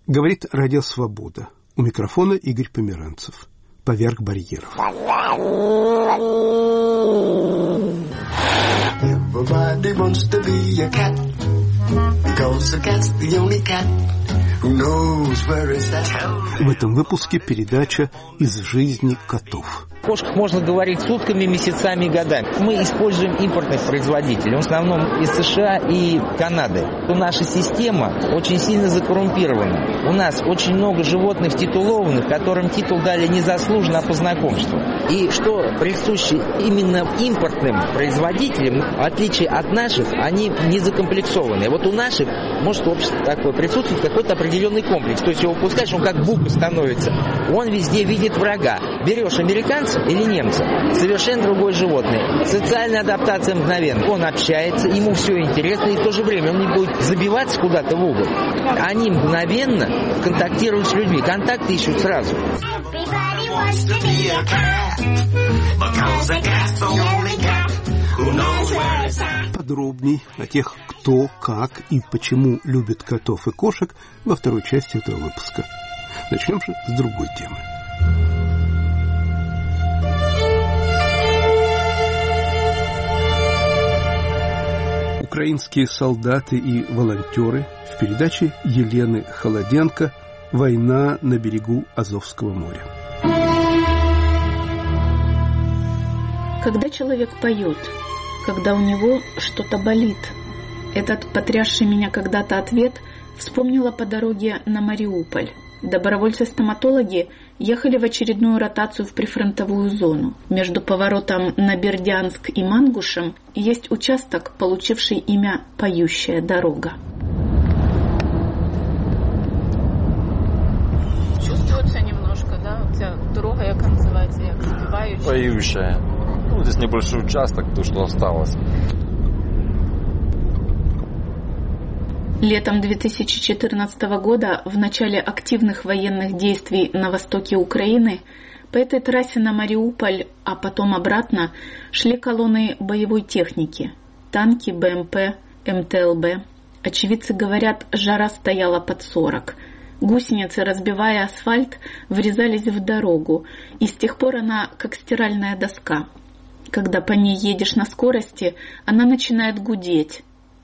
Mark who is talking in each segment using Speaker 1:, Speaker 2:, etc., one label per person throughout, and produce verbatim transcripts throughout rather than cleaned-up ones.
Speaker 1: Говорит Радио Свобода. У микрофона Игорь Померанцев. Поверх барьеров.
Speaker 2: Everybody wants to be a cat, because a cat's the only cat who knows where it's at.
Speaker 1: В этом выпуске передача «Из жизни котов».
Speaker 3: О кошках можно говорить сутками, месяцами и годами. Мы используем импортных производителей, в основном из США и Канады. Наша система очень сильно закоррумпирована. У нас очень много животных титулованных, которым титул дали незаслуженно, а по знакомству. И что присуще именно импортным производителям, в отличие от наших, они не закомплексованы. Вот у наших может общество такое присутствует какой-то определенный комплекс. То есть его пускаешь, он как бука становится. Он везде видит врага. Берешь американца или немца, совершенно другое животное. Социальная адаптация мгновенна. Он общается, ему все интересно, и в то же время он не будет забиваться куда-то в угол. Они мгновенно контактируют с людьми. Контакты ищут сразу.
Speaker 1: Подробней о тех, кто, как и почему любит котов и кошек во второй части этого выпуска. Начнем же с другой темы. Украинские солдаты и волонтеры в передаче Елены Холоденко «Война на берегу Азовского моря».
Speaker 4: Когда человек поет, когда у него что-то болит, этот потрясший меня когда-то ответ вспомнила по дороге на Мариуполь. Добровольцы-стоматологи ехали в очередную ротацию в прифронтовую зону. Между поворотом на Бердянск и Мангушем есть участок, получивший имя «Поющая дорога».
Speaker 5: Чувствуется немножко, да? У тебя дорога, як называется, як спевающая?
Speaker 6: Поющая. Ну, здесь небольшой участок, то, что осталось.
Speaker 4: Летом две тысячи четырнадцатого года, в начале активных военных действий на востоке Украины, по этой трассе на Мариуполь, а потом обратно, шли колонны боевой техники. Танки, БМП, МТЛБ. Очевидцы говорят, жара стояла под сорок. Гусеницы, разбивая асфальт, врезались в дорогу, и с тех пор она как стиральная доска. Когда по ней едешь на скорости, она начинает гудеть.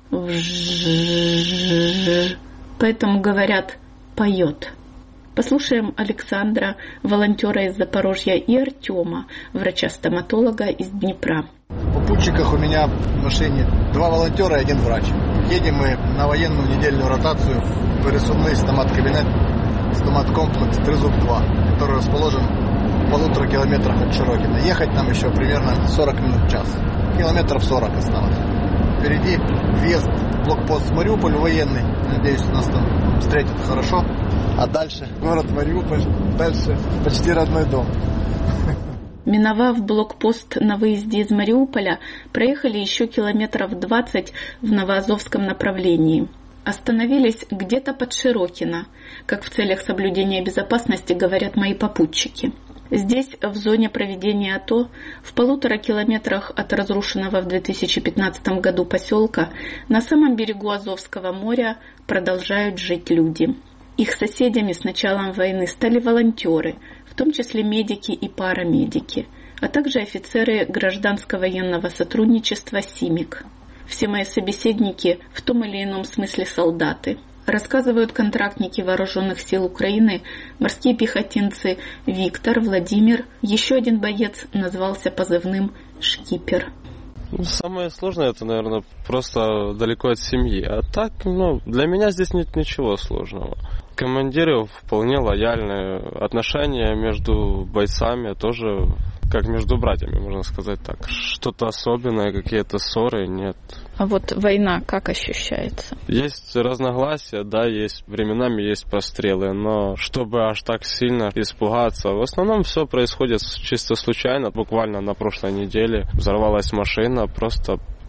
Speaker 4: Поэтому говорят «поет». Послушаем Александра, волонтера из Запорожья, и Артема, врача-стоматолога из Днепра.
Speaker 7: В попутчиках у меня в машине два волонтера и один врач. Едем мы на военную недельную ротацию в пересувный стомат-кабинет, стомат-комплекс Трезуб два, который расположен в полутора километрах от Широкина. Ехать нам еще примерно сорок минут в час. Километров сорок осталось. Впереди въезд в блокпост Мариуполь военный. Надеюсь, нас там встретят хорошо. А дальше город Мариуполь, дальше почти родной дом.
Speaker 4: Миновав блокпост на выезде из Мариуполя, проехали еще километров двадцать в Новоазовском направлении. Остановились где-то под Широкино, как в целях соблюдения безопасности говорят мои попутчики. Здесь, в зоне проведения АТО, в полутора километрах от разрушенного в две тысячи пятнадцатом году поселка, на самом берегу Азовского моря продолжают жить люди. Их соседями с началом войны стали волонтеры, в том числе медики и парамедики, а также офицеры гражданско-военного сотрудничества СИМИК. Все мои собеседники в том или ином смысле солдаты. Рассказывают контрактники вооруженных сил Украины, морские пехотинцы Виктор, Владимир. Еще один боец назвался позывным «Шкипер».
Speaker 6: Самое сложное это, наверное, просто далеко от семьи. А так, ну, для меня здесь нет ничего сложного. Командиры вполне лояльные. Отношения между бойцами тоже как между братьями, можно сказать так. Что-то особенное, какие-то ссоры нет.
Speaker 5: А вот война как ощущается?
Speaker 6: Есть разногласия, да, есть временами есть прострелы, но чтобы аж так сильно испугаться, в основном все происходит чисто случайно. Буквально на прошлой неделе взорвалась машина, просто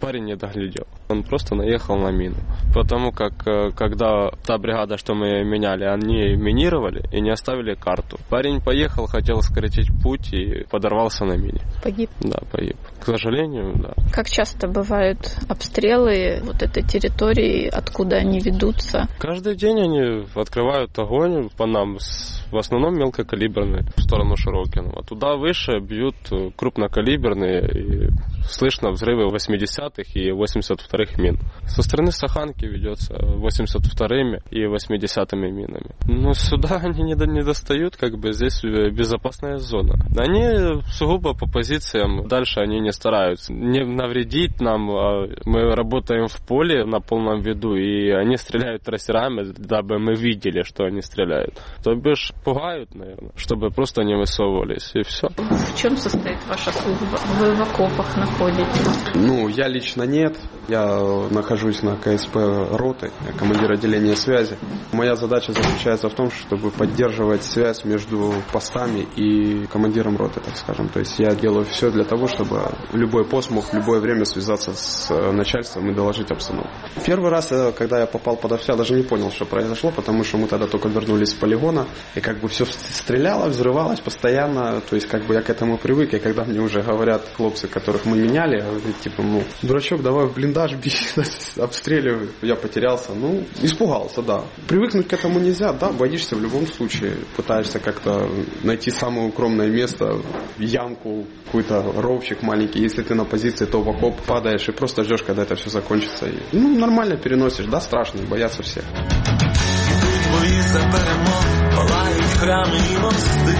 Speaker 6: парень не доглядел. Он просто наехал на мину. Потому как, когда та бригада, что мы меняли, они минировали и не оставили карту. Парень поехал, хотел сократить путь и подорвался на мине.
Speaker 5: Погиб?
Speaker 6: Да, погиб. К сожалению, да.
Speaker 5: Как часто бывают обстрелы вот этой территории, откуда они ведутся?
Speaker 6: Каждый день они открывают огонь по нам, в основном мелкокалиберные, в сторону Широкиного. Туда выше бьют крупнокалиберные, и слышно взрывы восьмидесятых и восемьдесят вторых мин. Со стороны Саханки ведется восемьдесят вторыми и восьмидесятыми минами. Но сюда они не, до, не достают, как бы здесь безопасная зона. Они сугубо по позициям, дальше они не стараются не навредить нам. Мы работаем в поле на полном виду, и они стреляют трассерами, дабы мы видели, что они стреляют. То бишь пугают, наверное, чтобы просто не высовывались, и все.
Speaker 5: В чем состоит ваша служба? Вы в окопах находитесь?
Speaker 8: Ну, я лично нет. Я нахожусь на КСП роты, я командир отделения связи. Моя задача заключается в том, чтобы поддерживать связь между постами и командиром роты, так скажем. То есть я делаю все для того, чтобы любой пост мог в любое время связаться с начальством и доложить обстановку. Первый раз, когда я попал под обстрел, даже не понял, что произошло, потому что мы тогда только вернулись с полигона, и как бы все стреляло, взрывалось постоянно. То есть как бы я к этому привык, и когда мне уже говорят хлопцы, которых мы меняли, говорят, типа, ну, дурачок, давай в блиндаж бей, обстреливай. Я потерялся, ну, испугался, да. Привыкнуть к этому нельзя, да, боишься в любом случае. Пытаешься как-то найти самое укромное место, ямку, какой-то ровчик маленький. Если ты на позиции, то в окоп падаешь и просто ждешь, когда это все закончится. И, ну, нормально переносишь, да, страшно, боятся все.
Speaker 9: Бої за перемог, палають храми і мости.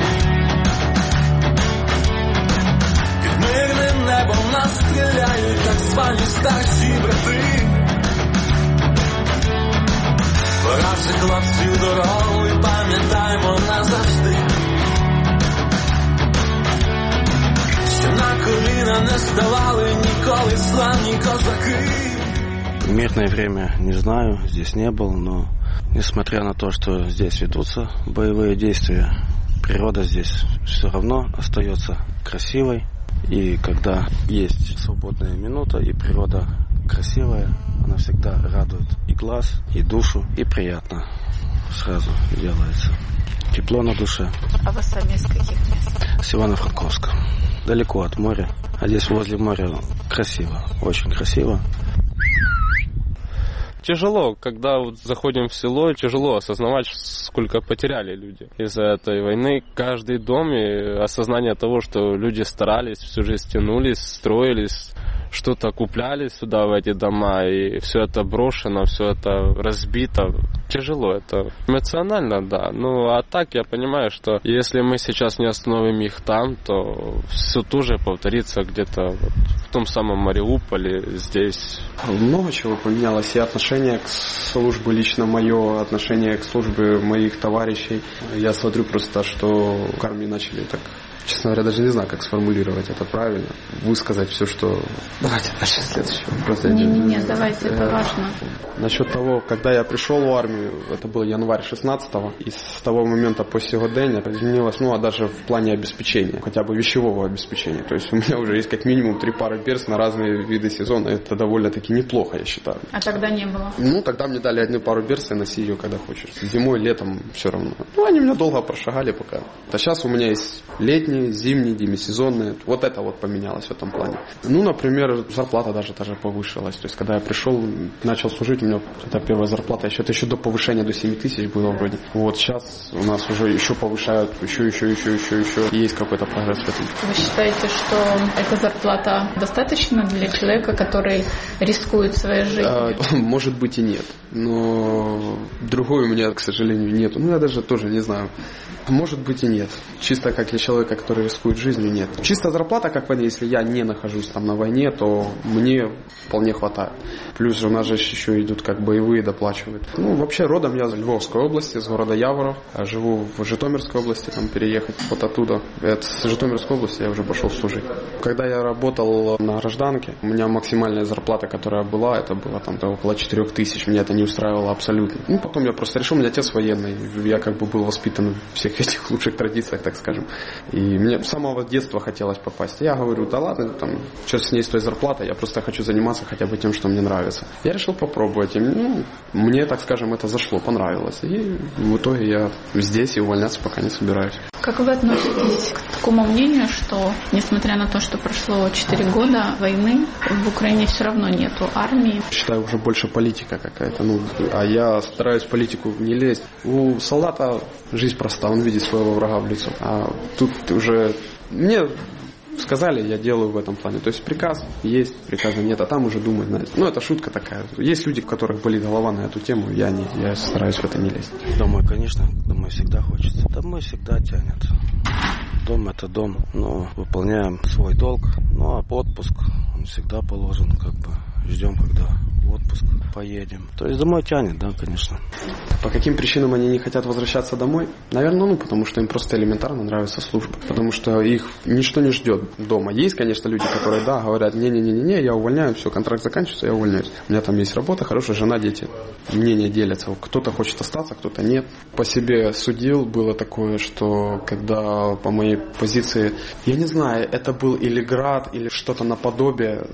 Speaker 9: Під мирним небом нас стріляють так звані старші брати. Пора вже хлопців дорогу і пам'ятаємо назавжди, що на коліна не ставали ніколи славні козаки.
Speaker 10: Мирное время не знаю, здесь не был, но несмотря на то, что здесь ведутся боевые действия, природа здесь все равно остается красивой. И когда есть свободная минута, и природа красивая, она всегда радует и глаз, и душу, и приятно сразу делается. Тепло на душе.
Speaker 5: А вы сами из каких мест?
Speaker 10: С Ивано-Франковска. Далеко от моря. А здесь возле моря красиво, очень красиво.
Speaker 6: Тяжело, когда вот заходим в село, тяжело осознавать, сколько потеряли люди из-за этой войны. Каждый дом и осознание того, что люди старались, всю жизнь тянулись, строились, что-то купляли сюда, в эти дома, и все это брошено, все это разбито. Тяжело это. Эмоционально, да. Ну, а так я понимаю, что если мы сейчас не остановим их там, то все тоже повторится где-то вот в том самом Мариуполе, здесь.
Speaker 8: Много чего поменялось, и отношение к службе, лично мое отношение к службе моих товарищей. Я смотрю просто, что в армии начали так, честно говоря, даже не знаю, как сформулировать это правильно. Высказать все, что... Давайте дальше следующее.
Speaker 5: Не-не-не, давайте, это важно.
Speaker 8: Насчет того, когда я пришел в армию, это был январь шестнадцатого, и с того момента по сьогодення изменилось, ну, а даже в плане обеспечения, хотя бы вещевого обеспечения. То есть у меня уже есть как минимум три пары берц на разные виды сезона. Это довольно-таки неплохо, я считаю.
Speaker 5: А тогда не было?
Speaker 8: Ну, тогда мне дали одну пару берц, и носи ее когда хочешь. Зимой, летом, все равно. Ну, они меня долго прошагали пока. А сейчас у меня есть летние, зимние, демисезонные. Вот это вот поменялось в этом плане. Ну, например, зарплата даже, даже повышалась. То есть, когда я пришел, начал служить, у меня это первая зарплата. Еще, это еще до повышения до семи тысяч было вроде. Вот сейчас у нас уже еще повышают, еще, еще, еще, еще, еще. Есть какой-то прогресс в этом.
Speaker 5: Вы считаете, что эта зарплата достаточно для человека, который рискует своей жизнью?
Speaker 8: А, может быть и нет. Но другой у меня, к сожалению, нет. Ну, я даже тоже не знаю. Может быть и нет. Чисто как для человека, который рискует жизнью, нет. Чисто зарплата, как войне, если я не нахожусь там на войне, то мне вполне хватает. Плюс у нас же еще идут как боевые, доплачивают. Ну, вообще родом я из Львовской области, из города Яворов. Живу в Житомирской области, там переехать вот оттуда. Это с Житомирской области я уже пошел служить. Когда я работал на гражданке, у меня максимальная зарплата, которая была, это было там около четырех тысяч. Меня это не устраивало абсолютно. Ну, потом я просто решил, у меня отец военный. Я как бы был воспитан в всех этих лучших традициях, так скажем. И мне с самого детства хотелось попасть. Я говорю, да ладно, там, что с ней с той зарплатой, я просто хочу заниматься хотя бы тем, что мне нравится. Я решил попробовать. И, ну, мне, так скажем, это зашло, понравилось. И в итоге я здесь и увольняться пока не собираюсь.
Speaker 5: Как вы относитесь к такому мнению, что, несмотря на то, что прошло четыре года войны, в Украине все равно нету армии?
Speaker 8: Считаю, уже больше политика какая-то. Ну, а я стараюсь в политику не лезть. У солдата жизнь проста, он видит своего врага в лицо. А тут уже мне сказали, я делаю в этом плане. То есть приказ есть, приказа нет, а там уже думать, знаете. Ну, это шутка такая. Есть люди, у которых болит голова на эту тему, я не, я стараюсь в это не лезть.
Speaker 10: Домой, конечно, домой всегда хочется. Домой всегда тянет. Дом это дом, но выполняем свой долг. Ну, а отпуск, он всегда положен, как бы ждем, когда в отпуск поедем. То есть домой тянет, да, конечно.
Speaker 8: По каким причинам они не хотят возвращаться домой? Наверное, ну, потому что им просто элементарно нравится служба. Потому что их ничто не ждет дома. Есть, конечно, люди, которые, да, говорят, не-не-не-не, я увольняю, все, контракт заканчивается, я увольняюсь. У меня там есть работа, хорошая жена, дети. Мнения делятся. Кто-то хочет остаться, кто-то нет. По себе судил, было такое, что когда по моей позиции, я не знаю, это был или град, или что-то наподобие,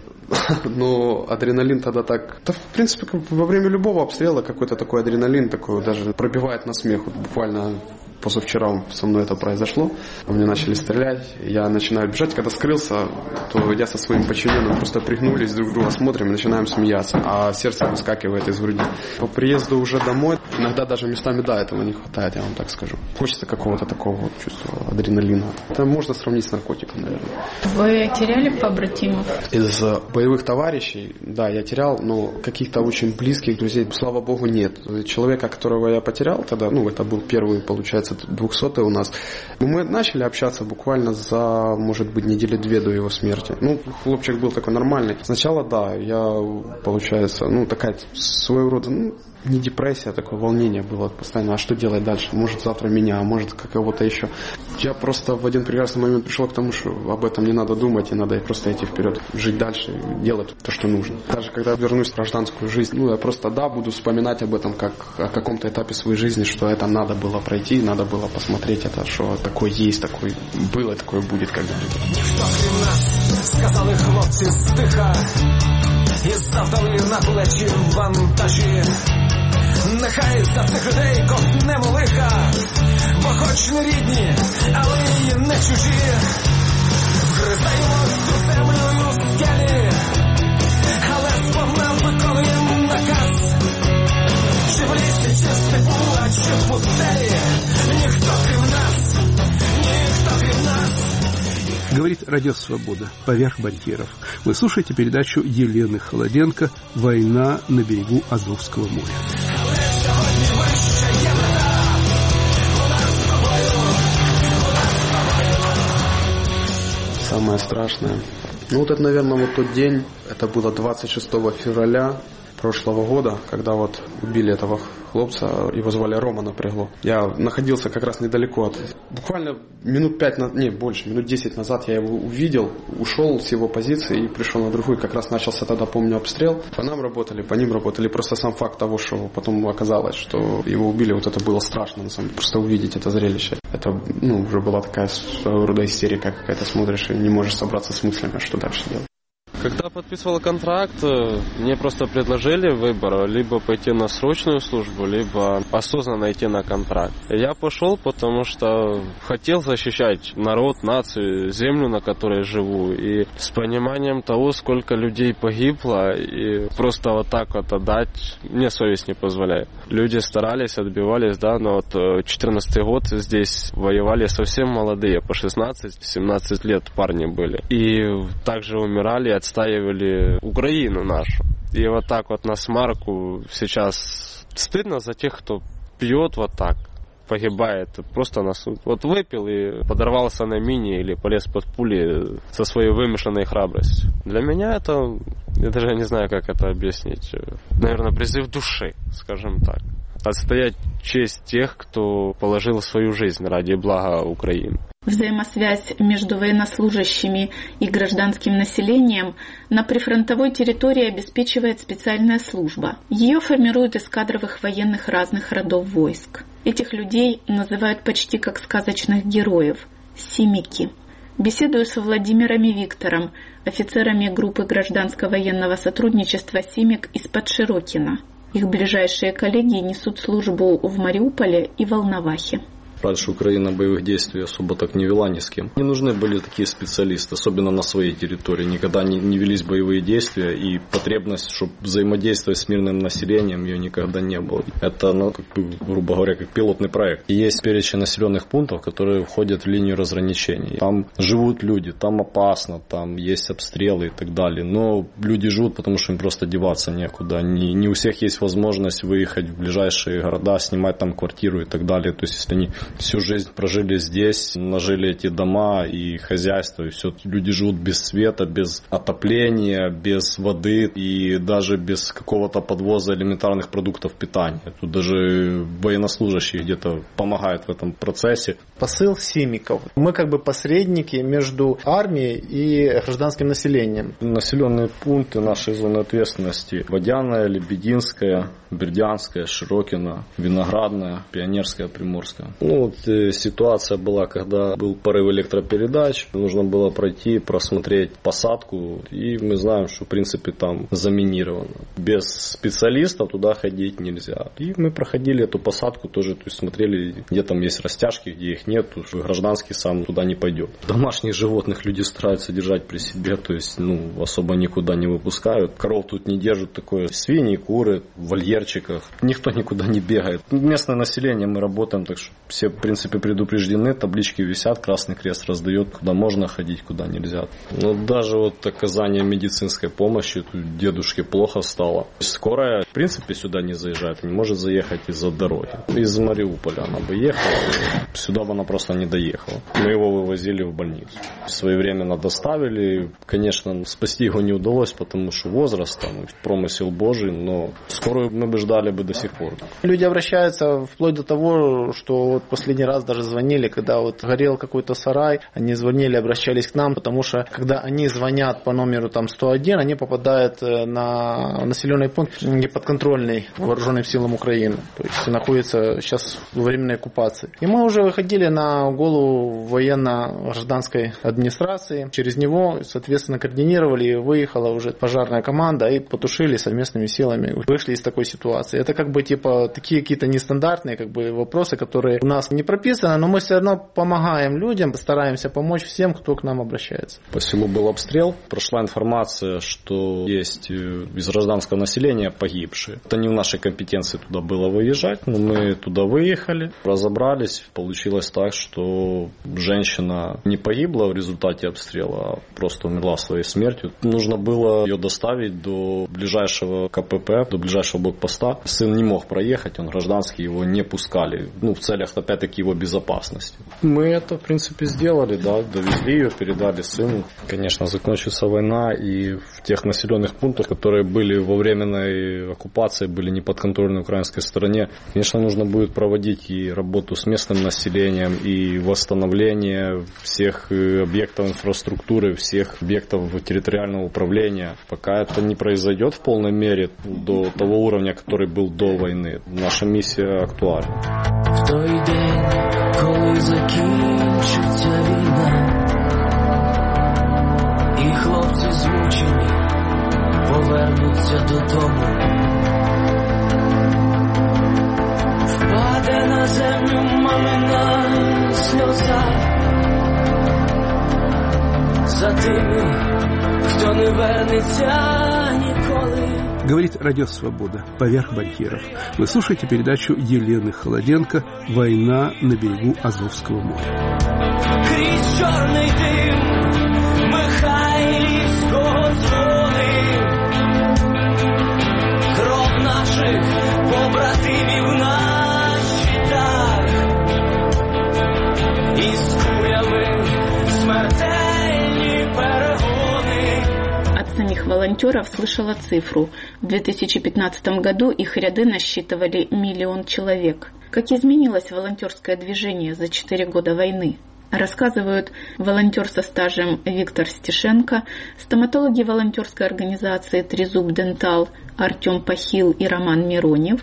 Speaker 8: но адреналин тогда так... Да, в принципе, во время любого обстрела какой-то такой адреналин, такой даже пробивает на смех. Вот буквально позавчера со мной это произошло. По мне начали стрелять, я начинаю бежать. Когда скрылся, то я со своим подчиненным просто пригнулись, друг друга смотрим и начинаем смеяться. А сердце выскакивает из груди. По приезду уже домой, иногда даже местами, да, этого не хватает, я вам так скажу. Хочется какого-то такого вот чувства адреналина. Это можно сравнить с наркотиком, наверное.
Speaker 5: Вы теряли побратимов?
Speaker 8: Из боевых товарищей, да, я терял, но каких-то очень близких друзей, слава богу, нет. Человека, которого я потерял тогда, ну, это был первый, получается, двухсотый у нас. Мы начали общаться буквально за, может быть, недели две до его смерти. Ну, хлопчик был такой нормальный. Сначала, да, я, получается, ну, такая своего рода, ну, не депрессия, а такое волнение было постоянно. А что делать дальше? Может, завтра меня, а может, кого-то еще. Я просто в один прекрасный момент пришел к тому, что об этом не надо думать, и надо просто идти вперед, жить дальше, делать то, что нужно. Даже когда вернусь в гражданскую жизнь, ну, я просто, да, буду вспоминать об этом как о каком-то этапе своей жизни, что это надо было пройти, надо было посмотреть это, что такое есть, такое было, такое будет когда-нибудь.
Speaker 9: Ніхто крім нас, сказали хлопці стиха, і завдали на плечі вантажі. Нехай за цих людей ковтнемо лиха, бо хоч не рідні, але й не чужі. Вгризаємось у землю і у скелі, але сповна виконуємо наказ. Чи в лісі, чи в степу, а чи в пустелі, ніхто крім нас, ніхто крім нас.
Speaker 1: Говорит Радио Свобода, поверх барьеров. Вы слушаете передачу Елены Холоденко «Война на берегу Азовского моря».
Speaker 8: Самое страшное. Ну вот это, наверное, вот тот день, это было двадцать шестого февраля прошлого года, когда вот убили этого хлопца, его звали Рома Напрягло. Я находился как раз недалеко от... Буквально минут пять, не, больше, минут десять назад я его увидел, ушел с его позиции и пришел на другую. Как раз начался тогда, помню, обстрел. По нам работали, по ним работали. Просто сам факт того, что потом оказалось, что его убили, вот это было страшно, на самом деле. Просто увидеть это зрелище. Это, ну, уже была такая своего рода истерика какая-то, смотришь и не можешь собраться с мыслями, что дальше делать.
Speaker 6: Когда подписывал контракт, мне просто предложили выбор, либо пойти на срочную службу, либо осознанно идти на контракт. Я пошел, потому что хотел защищать народ, нацию, землю, на которой живу. И с пониманием того, сколько людей погибло, и просто вот так вот отдать, мне совесть не позволяет. Люди старались, отбивались, да, но вот четырнадцатый год здесь воевали совсем молодые, по шестнадцать-семнадцать лет парни были. И также умирали, отстаивали Украину нашу. И вот так вот на смарку сейчас стыдно за тех, кто пьет вот так, погибает просто на суд. Вот выпил и подорвался на мине или полез под пули со своей вымышленной храбростью. Для меня это, я даже не знаю, как это объяснить, наверное, призыв души, скажем так. Отстоять честь тех, кто положил свою жизнь ради блага Украины.
Speaker 4: Взаимосвязь между военнослужащими и гражданским населением на прифронтовой территории обеспечивает специальная служба. Ее формируют из кадровых военных разных родов войск. Этих людей называют почти как сказочных героев. Симики. Беседую со Владимиром и Виктором, офицерами группы гражданско-военного сотрудничества «Симик» из-под Широкино. Их ближайшие коллеги несут службу в Мариуполе и Волновахе.
Speaker 11: Раньше Украина боевых действий особо так не вела ни с кем. Не нужны были такие специалисты, особенно на своей территории. Никогда не, не велись боевые действия, и потребность, чтобы взаимодействовать с мирным населением, ее никогда не было. Это, ну, как бы, грубо говоря, как пилотный проект. И есть перечень населенных пунктов, которые входят в линию разграничения. Там живут люди, там опасно, там есть обстрелы и так далее. Но люди живут, потому что им просто деваться некуда. Не, не у всех есть возможность выехать в ближайшие города, снимать там квартиру и так далее. То есть, если они всю жизнь прожили здесь, нажили эти дома и хозяйство, и все. Люди живут без света, без отопления, без воды и даже без какого-то подвоза элементарных продуктов питания. Тут даже военнослужащие где-то помогают в этом процессе.
Speaker 12: Посыл Симиков. Мы как бы посредники между армией и гражданским населением.
Speaker 11: Населенные пункты нашей зоны ответственности: Водяная, Лебединская, Бердянская, Широкино, Виноградная, Пионерская, Приморская. Ну, вот э, ситуация была, когда был порыв электропередач, нужно было пройти, просмотреть посадку, и мы знаем, что в принципе там заминировано. Без специалистов туда ходить нельзя. И мы проходили эту посадку тоже, то есть смотрели, где там есть растяжки, где их нет, потому что гражданский сам туда не пойдет. Домашних животных люди стараются держать при себе, то есть ну, особо никуда не выпускают. Коров тут не держат, такое свиньи, куры, в вольерчиках. Никто никуда не бегает. Местное население, мы работаем, так что все в принципе предупреждены, таблички висят, Красный Крест раздает, куда можно ходить, куда нельзя. Но даже вот оказание медицинской помощи, тут дедушке плохо стало. Скорая в принципе сюда не заезжает, не может заехать из-за дороги. Из Мариуполя она бы ехала, сюда бы она просто не доехала. Мы его вывозили в больницу. Своевременно доставили. Конечно, спасти его не удалось, потому что возраст, там, промысел Божий, но скорую мы бы ждали бы до сих пор.
Speaker 12: Люди обращаются вплоть до того, что вот последний раз даже звонили, когда вот горел какой-то сарай, они звонили, обращались к нам, потому что когда они звонят по номеру там сто один, они попадают на населенный пункт неподконтрольный вооруженным силам Украины, то есть находится сейчас в временной оккупации. И мы уже выходили на голову военно-гражданской администрации, через него, соответственно, координировали, и выехала уже пожарная команда и потушили совместными силами, вышли из такой ситуации. Это как бы типа такие какие-то нестандартные как бы вопросы, которые у нас не прописаны, но мы все равно помогаем людям, стараемся помочь всем, кто к нам обращается.
Speaker 11: По селу был обстрел, прошла информация, что есть из гражданского населения погибшие. Это не в нашей компетенции туда было выезжать, но мы туда выехали, разобрались. Получилось так, что женщина не погибла в результате обстрела, а просто умерла своей смертью. Нужно было ее доставить до ближайшего КПП, до ближайшего блокпоста. Сын не мог проехать, он гражданский, его не пускали. Ну, в целях, опять-таки, его безопасности. Мы это, в принципе, сделали, да, довезли ее, передали сыну. Конечно, закончится война, и в тех населенных пунктах, которые были во временной оккупации, были не подконтрольны украинской стороне, конечно, нужно будет проводить и работу с местным населением, и восстановление всех объектов инфраструктуры, всех объектов территориального управления. Пока это не произойдет в полной мере до того уровня, который был до войны, наша миссия актуальна.
Speaker 9: В той день, коли закінчиться війна, і хлопці змучені повернуться додому, впаде на землю мамина сльоза за тими, хто не вернеться ніколи.
Speaker 1: Говорит Радио Свобода, поверх барьеров. Вы слушаете передачу Елены Холоденко «Война на берегу Азовского моря».
Speaker 9: Крізь чорний дим Михайлівського зони, кров наших побратимів на щитах, із кулями смертельні перегони.
Speaker 4: От самих волонтеров слышала цифру. В две тысячи пятнадцатом году их ряды насчитывали миллион человек. Как изменилось волонтерское движение за четыре года войны? Рассказывают волонтер со стажем Виктор Стешенко, стоматологи волонтерской организации «Трезуб Дентал» Артем Пахил и Роман Миронев,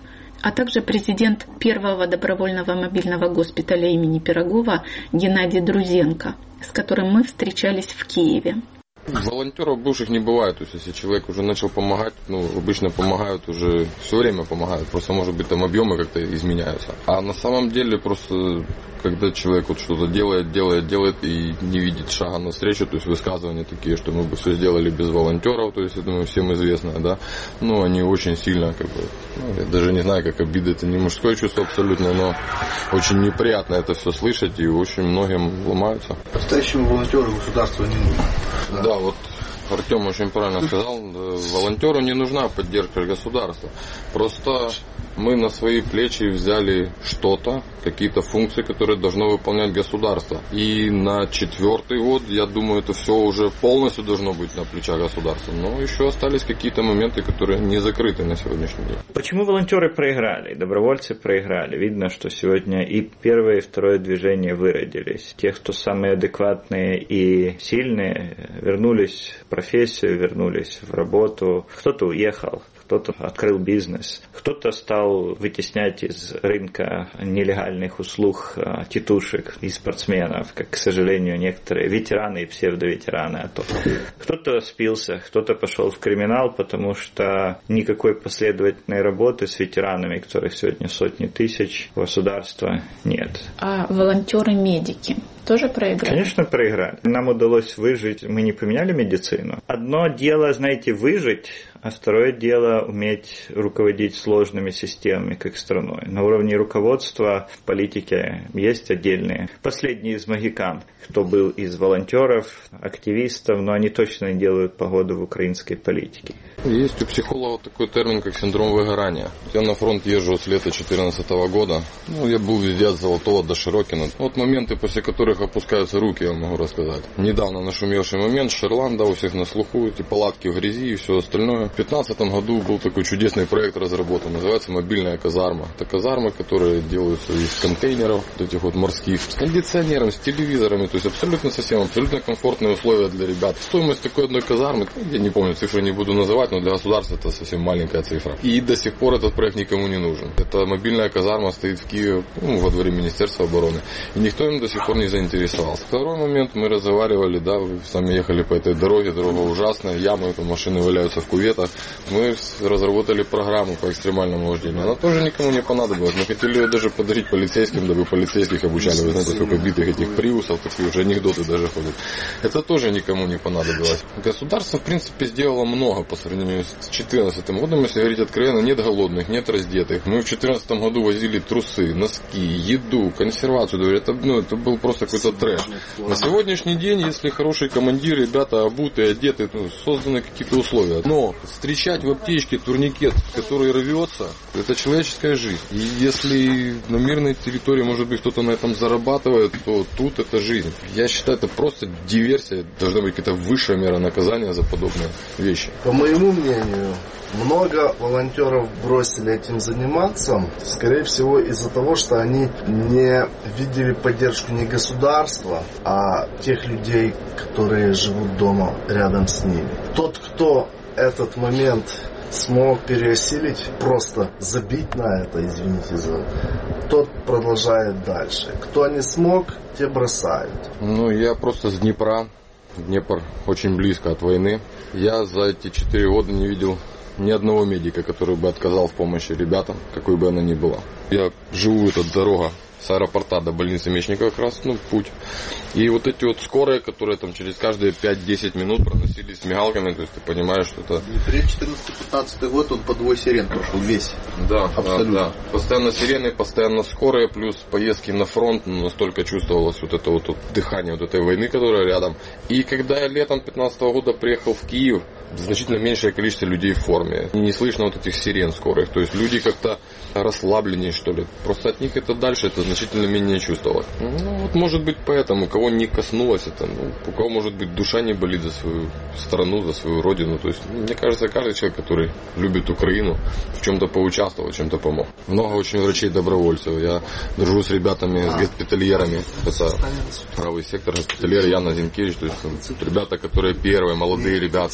Speaker 4: а также президент первого добровольного мобильного госпиталя имени Пирогова Геннадий Друзенко, с которым мы встречались в Киеве.
Speaker 13: Волонтеров бывших не бывает, то есть если человек уже начал помогать, ну, обычно помогают уже, все время помогают, просто может быть там объемы как-то изменяются. А на самом деле просто, когда человек вот что-то делает, делает, делает и не видит шага навстречу, то есть высказывания такие, что мы бы все сделали без волонтеров, то есть, я думаю, всем известно, да, ну, они очень сильно, как бы, ну, я даже не знаю, как обида, это не мужское чувство абсолютно, но очень неприятно это все слышать, и очень многим ломаются.
Speaker 7: Настоящему волонтеру государство не нужно.
Speaker 13: Да. Да, вот Артем очень правильно сказал, волонтеру не нужна поддержка государства. Просто мы на свои плечи взяли что-то, какие-то функции, которые должно выполнять государство. И на четвертый год, я думаю, это все уже полностью должно быть на плечах государства. Но еще остались какие-то моменты, которые не закрыты на сегодняшний день.
Speaker 14: Почему волонтеры проиграли, добровольцы проиграли? Видно, что сегодня и первое, и второе движение выродились. Те, кто самые адекватные и сильные, вернулись в профессию, вернулись в работу. Кто-то уехал. Кто-то открыл бизнес, кто-то стал вытеснять из рынка нелегальных услуг тетушек и спортсменов, как, к сожалению, некоторые ветераны и псевдоветераны. А то кто-то спился, кто-то пошел в криминал, потому что никакой последовательной работы с ветеранами, которых сегодня сотни тысяч, государства нет.
Speaker 5: А волонтеры-медики тоже проиграли?
Speaker 14: Конечно, проиграли. Нам удалось выжить, мы не поменяли медицину. Одно дело, знаете, выжить, а второе дело уметь руководить сложными системами, как страной. На уровне руководства в политике есть отдельные. Последний из могикан, кто был из волонтеров, активистов, но они точно не делают погоду в украинской политике.
Speaker 13: Есть у психологов такой термин, как синдром выгорания. Я на фронт езжу с лета две тысячи четырнадцатого года. Ну, я был везде от Золотого до Широкина. Вот моменты, после которых опускаются руки, я могу рассказать. Недавно нашумевший момент, Шерланда, у всех на слуху, эти палатки в грязи и все остальное. В две тысячи пятнадцатом году был такой чудесный проект разработан, называется «Мобильная казарма». Это казармы, которые делаются из контейнеров, вот этих вот морских, с кондиционером, с телевизорами, то есть абсолютно совсем, абсолютно комфортные условия для ребят. Стоимость такой одной казармы, я не помню, цифры не буду называть, но для государства это совсем маленькая цифра. И до сих пор этот проект никому не нужен. Эта мобильная казарма стоит в Киеве, ну, во дворе Министерства обороны, и никто им до сих пор не заинтересовался. Второй момент, мы разговаривали, да, вы сами ехали по этой дороге, дорога ужасная, ямы, там машины валяются в кюветах. Мы разработали программу по экстремальному вождению. Она тоже никому не понадобилась. Мы хотели ее даже подарить полицейским, дабы полицейских обучали. Вы знаете, сколько битых этих приусов, такие уже анекдоты даже ходят. Это тоже никому не понадобилось. Государство, в принципе, сделало много по сравнению с две тысячи четырнадцатым годом. Если говорить откровенно, нет голодных, нет раздетых. Мы в две тысячи четырнадцатом году возили трусы, носки, еду, консервацию. Это, ну, это был просто какой-то трэш. На сегодняшний день, если хорошие командиры, ребята обуты, одеты, ну, созданы какие-то условия. Но встречать в аптечке турникет, который рвется, это человеческая жизнь. И если на мирной территории, может быть, кто-то на этом зарабатывает, то тут это жизнь. Я считаю, это просто диверсия. Должна быть какая-то высшая мера наказания за подобные вещи.
Speaker 15: По моему мнению, много волонтеров бросили этим заниматься, скорее всего, из-за того, что они не видели поддержку не государства, а тех людей, которые живут дома рядом с ними. Тот, кто этот момент смог переосилить, просто забить на это, извините за... тот продолжает дальше. Кто не смог, те бросают.
Speaker 13: Ну, я просто с Днепра. Днепр очень близко от войны. Я за эти четыре года не видел ни одного медика, который бы отказал в помощи ребятам, какой бы она ни была. Я живу, эта дорога с аэропорта до больницы Мечникова как раз, ну, путь. И вот эти вот скорые, которые там через каждые пять-десять минут проносились с мигалками, то есть ты понимаешь, что это...
Speaker 7: четырнадцатый-пятнадцатый год он по двое сирен прошел весь.
Speaker 13: Да,
Speaker 7: абсолютно.
Speaker 13: Да, да. Постоянно сирены, постоянно скорые, плюс поездки на фронт, ну, настолько чувствовалось вот это вот, вот дыхание вот этой войны, которая рядом. И когда я летом пятнадцатого года приехал в Киев, значительно меньшее количество людей в форме. Не слышно вот этих сирен скорых. То есть люди как-то расслабленнее, что ли. Просто от них это дальше, это значительно менее чувствовалось. Ну, вот может быть поэтому, кого не коснулось это, ну, у кого, может быть, душа не болит за свою страну, за свою родину. То есть, мне кажется, каждый человек, который любит Украину, в чем-то поучаствовал, чем-то помог. Много очень врачей-добровольцев. Я дружу с ребятами, с госпитальерами. Это правый сектор, госпитальер Яна Зинкевич. То есть, ребята, которые первые, молодые ребята, по двадцать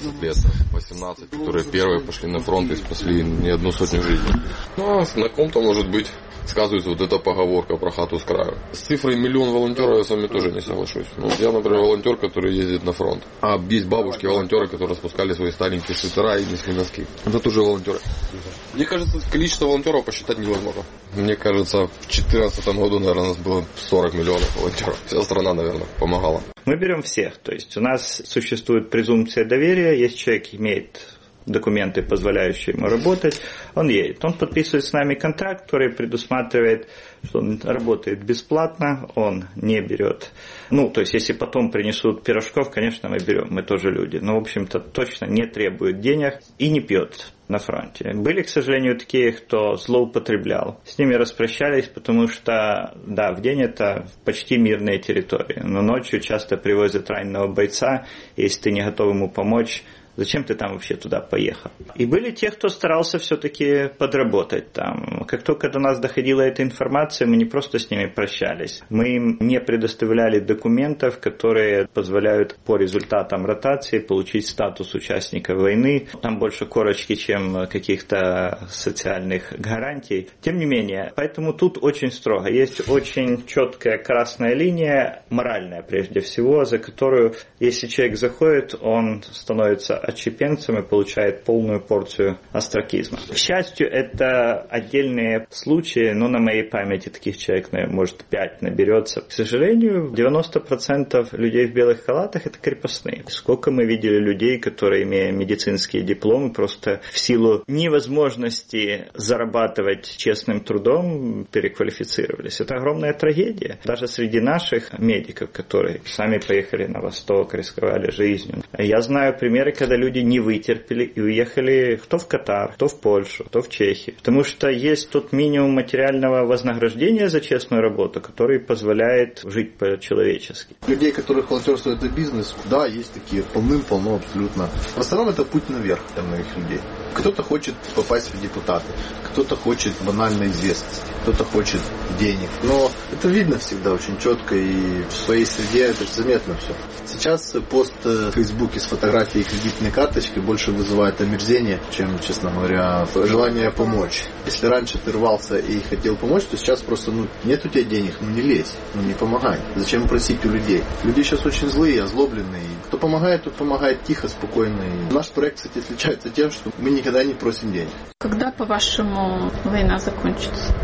Speaker 13: семнадцать лет, восемнадцать, которые первые пошли на фронт и спасли не одну сотню жизней. Ну, а на ком-то, может быть, сказывается вот эта поговорка про хату с краю. С цифрой миллион волонтеров я с вами тоже не соглашусь. Ну, я, например, волонтер, который ездит на фронт. А есть бабушки-волонтеры, которые распускали свои старенькие свитера и несли носки. Это тоже волонтеры. Мне кажется, количество волонтеров посчитать невозможно. Мне кажется, в две тысячи четырнадцатом году, наверное, у нас было сорок миллионов волонтеров. Вся страна, наверное, помогала.
Speaker 14: Мы берем всех. То есть у нас существует презумпция доверия. Если человек имеет документы, позволяющие ему работать, он едет. Он подписывает с нами контракт, который предусматривает, что он работает бесплатно, он не берет. Ну, то есть, если потом принесут пирожков, конечно, мы берем, мы тоже люди. Но, в общем-то, точно не требует денег и не пьет на фронте. Были, к сожалению, такие, кто злоупотреблял. С ними распрощались, потому что, да, в день это почти мирные территории, но ночью часто привозят раненого бойца, и если ты не готов ему помочь, зачем ты там вообще туда поехал? И были те, кто старался все-таки подработать там. Как только до нас доходила эта информация, мы не просто с ними прощались. Мы им не предоставляли документов, которые позволяют по результатам ротации получить статус участника войны. Там больше корочки, чем каких-то социальных гарантий. Тем не менее, поэтому тут очень строго. Есть очень четкая красная линия, моральная прежде всего, за которую, если человек заходит, он становится отщепенцем и получает полную порцию остракизма. К счастью, это отдельные случаи, но на моей памяти таких человек, наверное, может, пять наберется. К сожалению, девяносто процентов людей в белых халатах – это крепостные. Сколько мы видели людей, которые, имея медицинские дипломы, просто в силу невозможности зарабатывать честным трудом, переквалифицировались. Это огромная трагедия. Даже среди наших медиков, которые сами поехали на восток, рисковали жизнью. Я знаю примеры, когда люди не вытерпели и уехали кто в Катар, кто в Польшу, кто в Чехию. Потому что есть тот минимум материального вознаграждения за честную работу, который позволяет жить по-человечески.
Speaker 7: Людей, которых волонтерство это бизнес, да, есть такие, полным-полно абсолютно. В основном это путь наверх для многих людей. Кто-то хочет попасть в депутаты, кто-то хочет банальной известности, кто-то хочет денег. Но это видно всегда очень четко, и в своей среде это заметно все. Сейчас пост в Фейсбуке с фотографией кредитной карточки больше вызывает омерзение, чем, честно говоря, желание помочь. Если раньше ты рвался и хотел помочь, то сейчас просто, ну, нет у тебя денег, ну не лезь, ну не помогай. Зачем просить у людей? Люди сейчас очень злые, озлобленные. Кто помогает, тот помогает тихо, спокойно. И наш проект, кстати, отличается тем, что мы никогда не просим денег.
Speaker 5: Когда, по-вашему, война закончится?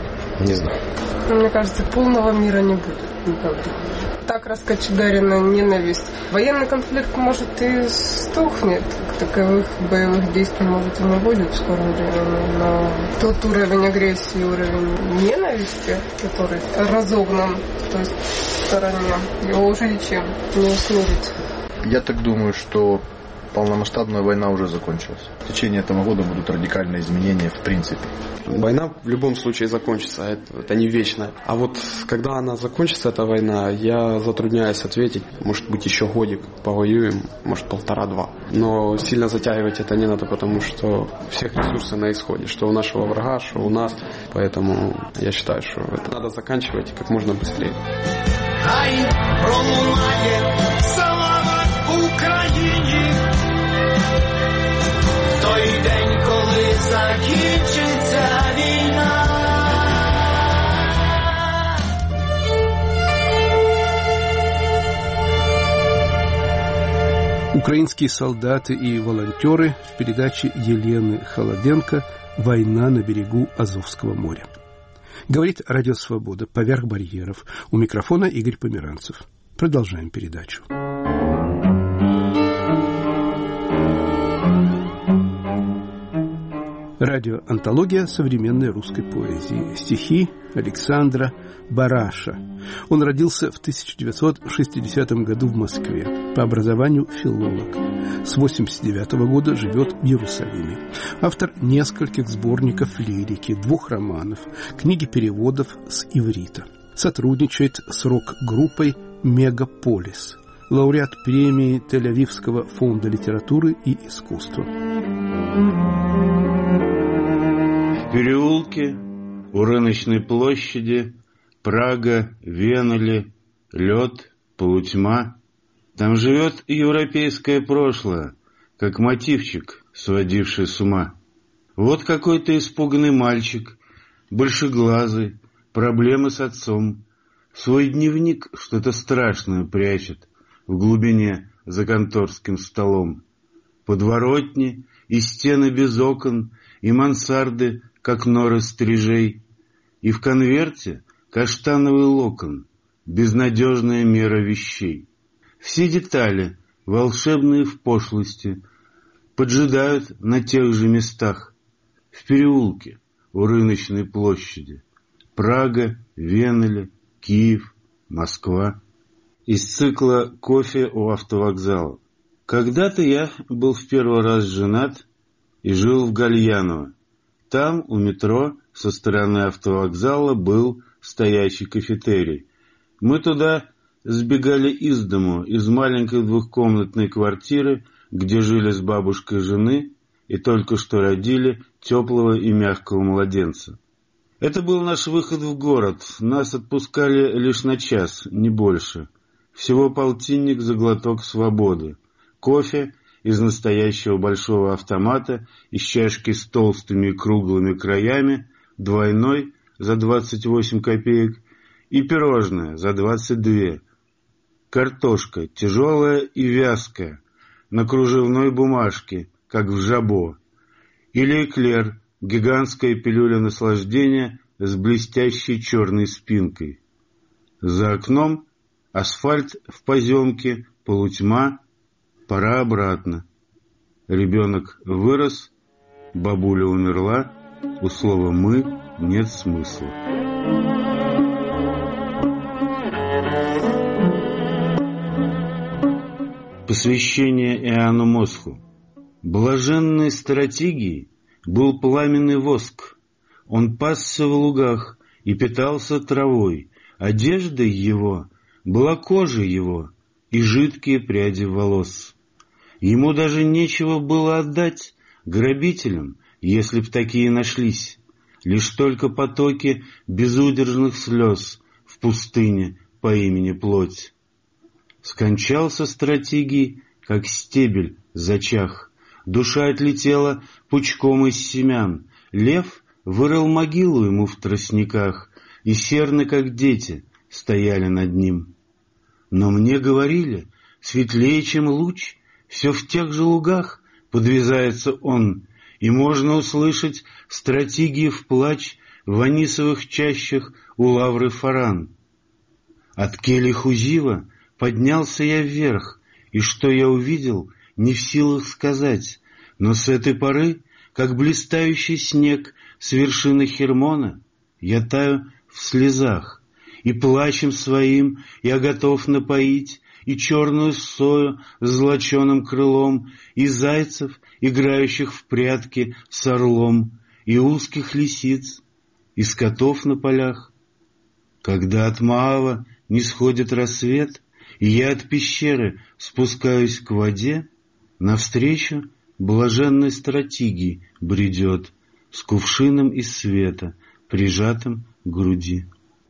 Speaker 7: Не знаю.
Speaker 16: Мне кажется, полного мира не будет никогда. Так раскочегарена ненависть. Военный конфликт, может, и стухнет. Таковых боевых действий, может, и не будет в скором времени. Но тот уровень агрессии, уровень ненависти, который разогнан в той стороне, его уже ничем не усмирить.
Speaker 7: Я так думаю, что полномасштабная война уже закончилась. В течение этого года будут радикальные изменения в принципе.
Speaker 8: Война в любом случае закончится, это, это не вечно. А вот когда она закончится, эта война, я затрудняюсь ответить. Может быть, еще годик повоюем, может, полтора-два. Но сильно затягивать это не надо, потому что всех ресурсов на исходе. Что у нашего врага, что у нас. Поэтому я считаю, что это надо заканчивать как можно быстрее.
Speaker 9: Той день, коли закінчиться війна.
Speaker 1: Украинские солдаты и волонтеры в передаче Елены Холоденко «Война на берегу Азовского моря». Говорит Радио Свобода «Поверх барьеров». У микрофона Игорь Померанцев. Продолжаем передачу. Радиоантология современной русской поэзии. Стихи Александра Бараша. Он родился в тысяча девятьсот шестидесятом году в Москве. По образованию филолог. С восемьдесят девятого года живет в Иерусалиме. Автор нескольких сборников лирики, двух романов, книги переводов с иврита. Сотрудничает с рок-группой «Мегаполис». Лауреат премии Тель-Авивского фонда литературы и искусства.
Speaker 17: В переулке, у рыночной площади, Прага, Венели, лед, полутьма. Там живет европейское прошлое, как мотивчик, сводивший с ума. Вот какой-то испуганный мальчик, большеглазый, проблемы с отцом, свой дневник что-то страшное прячет в глубине за конторским столом. Подворотни и стены без окон, и мансарды, как норы стрижей, и в конверте каштановый локон, безнадежная мера вещей. Все детали, волшебные в пошлости, поджидают на тех же местах, в переулке у рыночной площади. Прага, Венеля, Киев, Москва. Из цикла «Кофе у автовокзала». Когда-то я был в первый раз женат и жил в Гальяново. Там, у метро, со стороны автовокзала, был стоячий кафетерий. Мы туда сбегали из дому, из маленькой двухкомнатной квартиры, где жили с бабушкой жены и только что родили теплого и мягкого младенца. Это был наш выход в город. Нас отпускали лишь на час, не больше. Всего полтинник за глоток свободы. Кофе из настоящего большого автомата, из чашки с толстыми и круглыми краями, двойной за двадцать восемь копеек и пирожное за двадцать две. Картошка тяжелая и вязкая, на кружевной бумажке, как в жабо. Или эклер, гигантская пилюля наслаждения с блестящей черной спинкой. За окном асфальт в поземке, полутьма, пора обратно. Ребенок вырос, бабуля умерла, у слова «мы» нет смысла. Посвящение Иоанну Мосху. Блаженной стратегией был пламенный воск. Он пасся в лугах и питался травой. Одеждой его была кожа его и жидкие пряди волос. Ему даже нечего было отдать грабителям, если б такие нашлись. Лишь только потоки безудержных слез в пустыне по имени плоть. Скончался стратегий, как стебель зачах. Душа отлетела пучком из семян. Лев вырыл могилу ему в тростниках, и серны, как дети, стояли над ним. Но мне говорили, светлее, чем луч, все в тех же лугах подвязается он, и можно услышать стратегии в плач в анисовых чащах у лавры Фаран. От кельи Хузива поднялся я вверх, и что я увидел, не в силах сказать, но с этой поры, как блистающий снег с вершины Хермона, я таю в слезах, и плачем своим я готов напоить и черную сою с золоченым крылом, и зайцев, играющих в прятки с орлом, и узких лисиц, и скотов на полях. Когда от Маава не сходит рассвет, и я от пещеры спускаюсь к воде, навстречу блаженной стратегии бредет с кувшином из света, прижатым к груди.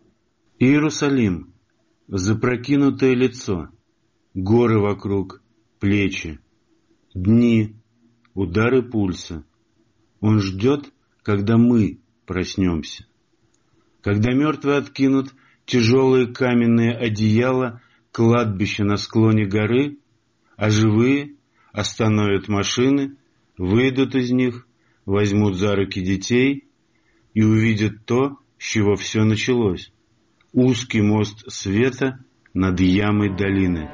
Speaker 17: Иерусалим, запрокинутое лицо, горы вокруг, плечи, дни, удары пульса. Он ждет, когда мы проснемся. Когда мертвые откинут тяжелые каменные одеяла кладбища на склоне горы, а живые остановят машины, выйдут из них, возьмут за руки детей и увидят то, с чего все началось. Узкий мост света над ямой долины.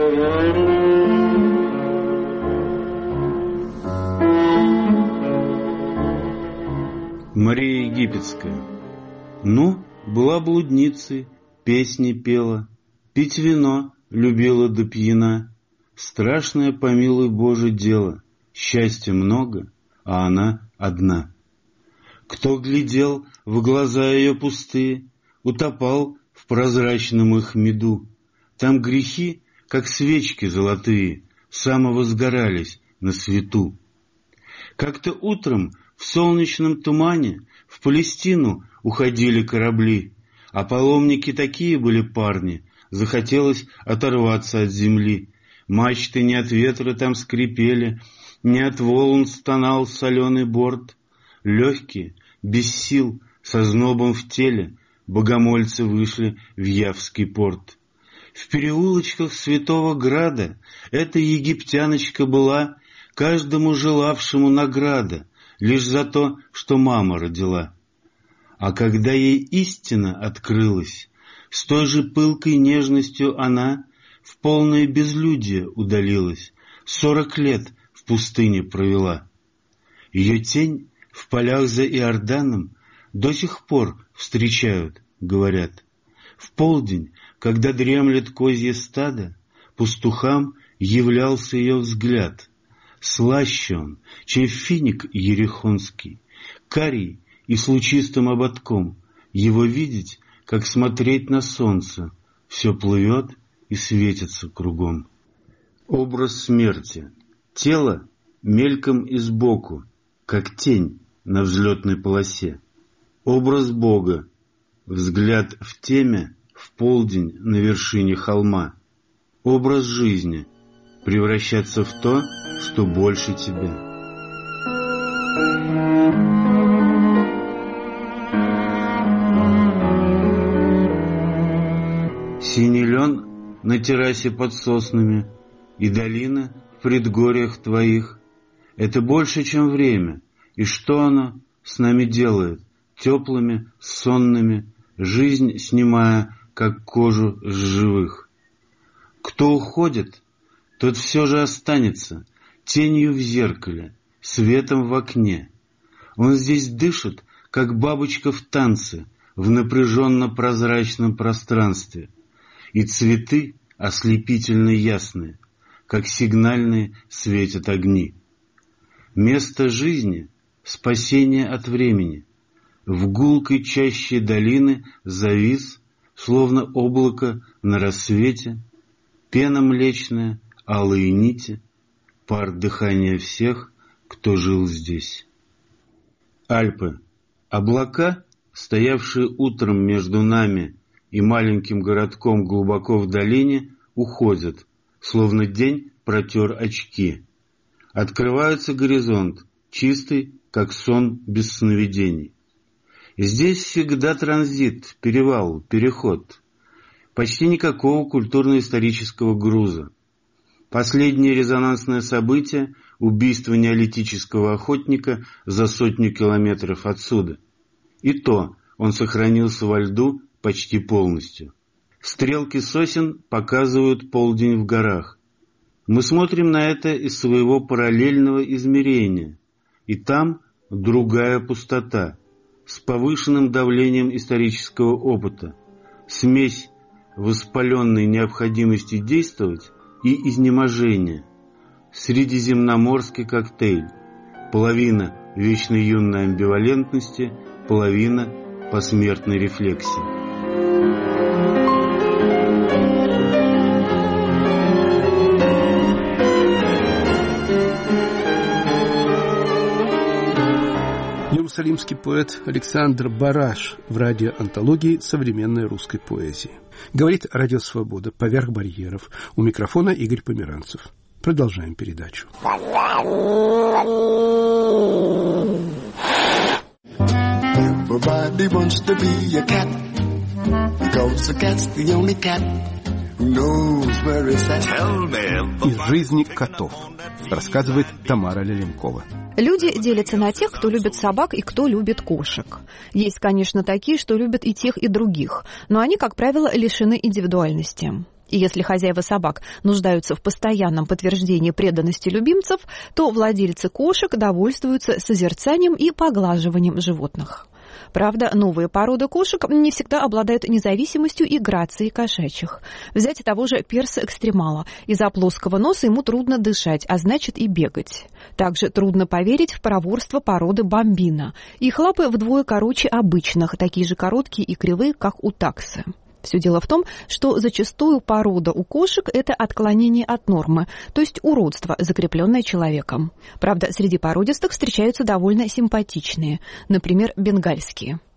Speaker 17: Мария Египетская. Ну, была блудницей, песни пела, пить вино любила до пьяна. Страшное, помилуй Боже, дело, счастья много, а она одна. Кто глядел в глаза ее пустые, утопал в прозрачном их меду. Там грехи, как свечки золотые, самовозгорались на свету. Как-то утром в солнечном тумане в Палестину уходили корабли, а паломники такие были парни, захотелось оторваться от земли. Мачты не от ветра там скрипели, не от волн стонал соленый борт. Легкие, без сил, со знобом в теле, богомольцы вышли в Явский порт. В переулочках Святого Града эта египтяночка была каждому желавшему награда, лишь за то, что мама родила. А когда ей истина открылась, с той же пылкой нежностью она в полное безлюдие удалилась, сорок лет в пустыне провела. Ее тень в полях за Иорданом до сих пор встречают, говорят. В полдень, когда дремлет козье стадо, пастухам являлся ее взгляд. Слаще он, чем финик ерехонский, карий и с лучистым ободком. Его видеть, как смотреть на солнце, все плывет и светится кругом. Образ смерти. Тело мельком и сбоку, как тень на взлетной полосе. Образ Бога. Взгляд в теме в полдень на вершине холма. Образ жизни. Превращаться в то, что больше тебя. Синий лен на террасе под соснами и долина в предгорьях твоих. Это больше, чем время. И что оно с нами делает? Теплыми, сонными, жизнь снимая, как кожу с живых. Кто уходит, тот все же останется тенью в зеркале, светом в окне. Он здесь дышит, как бабочка в танце, в напряженно-прозрачном пространстве. И цветы ослепительно ясные, как сигнальные светят огни. Место жизни — спасение от времени. В гулкой чаще долины завис, словно облако на рассвете, пена млечная, алые нити, пар дыхания всех, кто жил здесь. Альпы. Облака, стоявшие утром между нами и маленьким городком глубоко в долине, уходят, словно день протер очки. Открывается горизонт, чистый, как сон без сновидений. Здесь всегда транзит, перевал, переход. Почти никакого культурно-исторического груза. Последнее резонансное событие – убийство неолитического охотника за сотню километров отсюда. И то он сохранился во льду почти полностью. Стрелки сосен показывают полдень в горах. Мы смотрим на это из своего параллельного измерения. И там другая пустота, с повышенным давлением исторического опыта. Смесь воспаленной необходимости действовать и изнеможения. Средиземноморский коктейль. Половина вечно юной амбивалентности, половина посмертной рефлексии.
Speaker 1: Иерусалимский поэт Александр Бараш в радиоантологии современной русской поэзии. Говорит Радио Свобода поверх барьеров. У микрофона Игорь Померанцев. Продолжаем передачу.
Speaker 2: Everybody wants to be a cat, because a cat's the only cat who knows where it's at.
Speaker 1: Из жизни котов, рассказывает Тамара Леленкова.
Speaker 18: Люди делятся на тех, кто любит собак и кто любит кошек. Есть, конечно, такие, что любят и тех, и других, но они, как правило, лишены индивидуальности. И если хозяева собак нуждаются в постоянном подтверждении преданности любимцев, то владельцы кошек довольствуются созерцанием и поглаживанием животных. Правда, новые породы кошек не всегда обладают независимостью и грацией кошачьих. Взять того же перса-экстремала. Из-за плоского носа ему трудно дышать, а значит и бегать. Также трудно поверить в проворство породы бомбина. Их лапы вдвое короче обычных, такие же короткие и кривые, как у таксы. Все дело в том, что зачастую порода у кошек – это отклонение от нормы, то есть уродство, закрепленное человеком. Правда, среди породистых встречаются довольно симпатичные, например, бенгальские.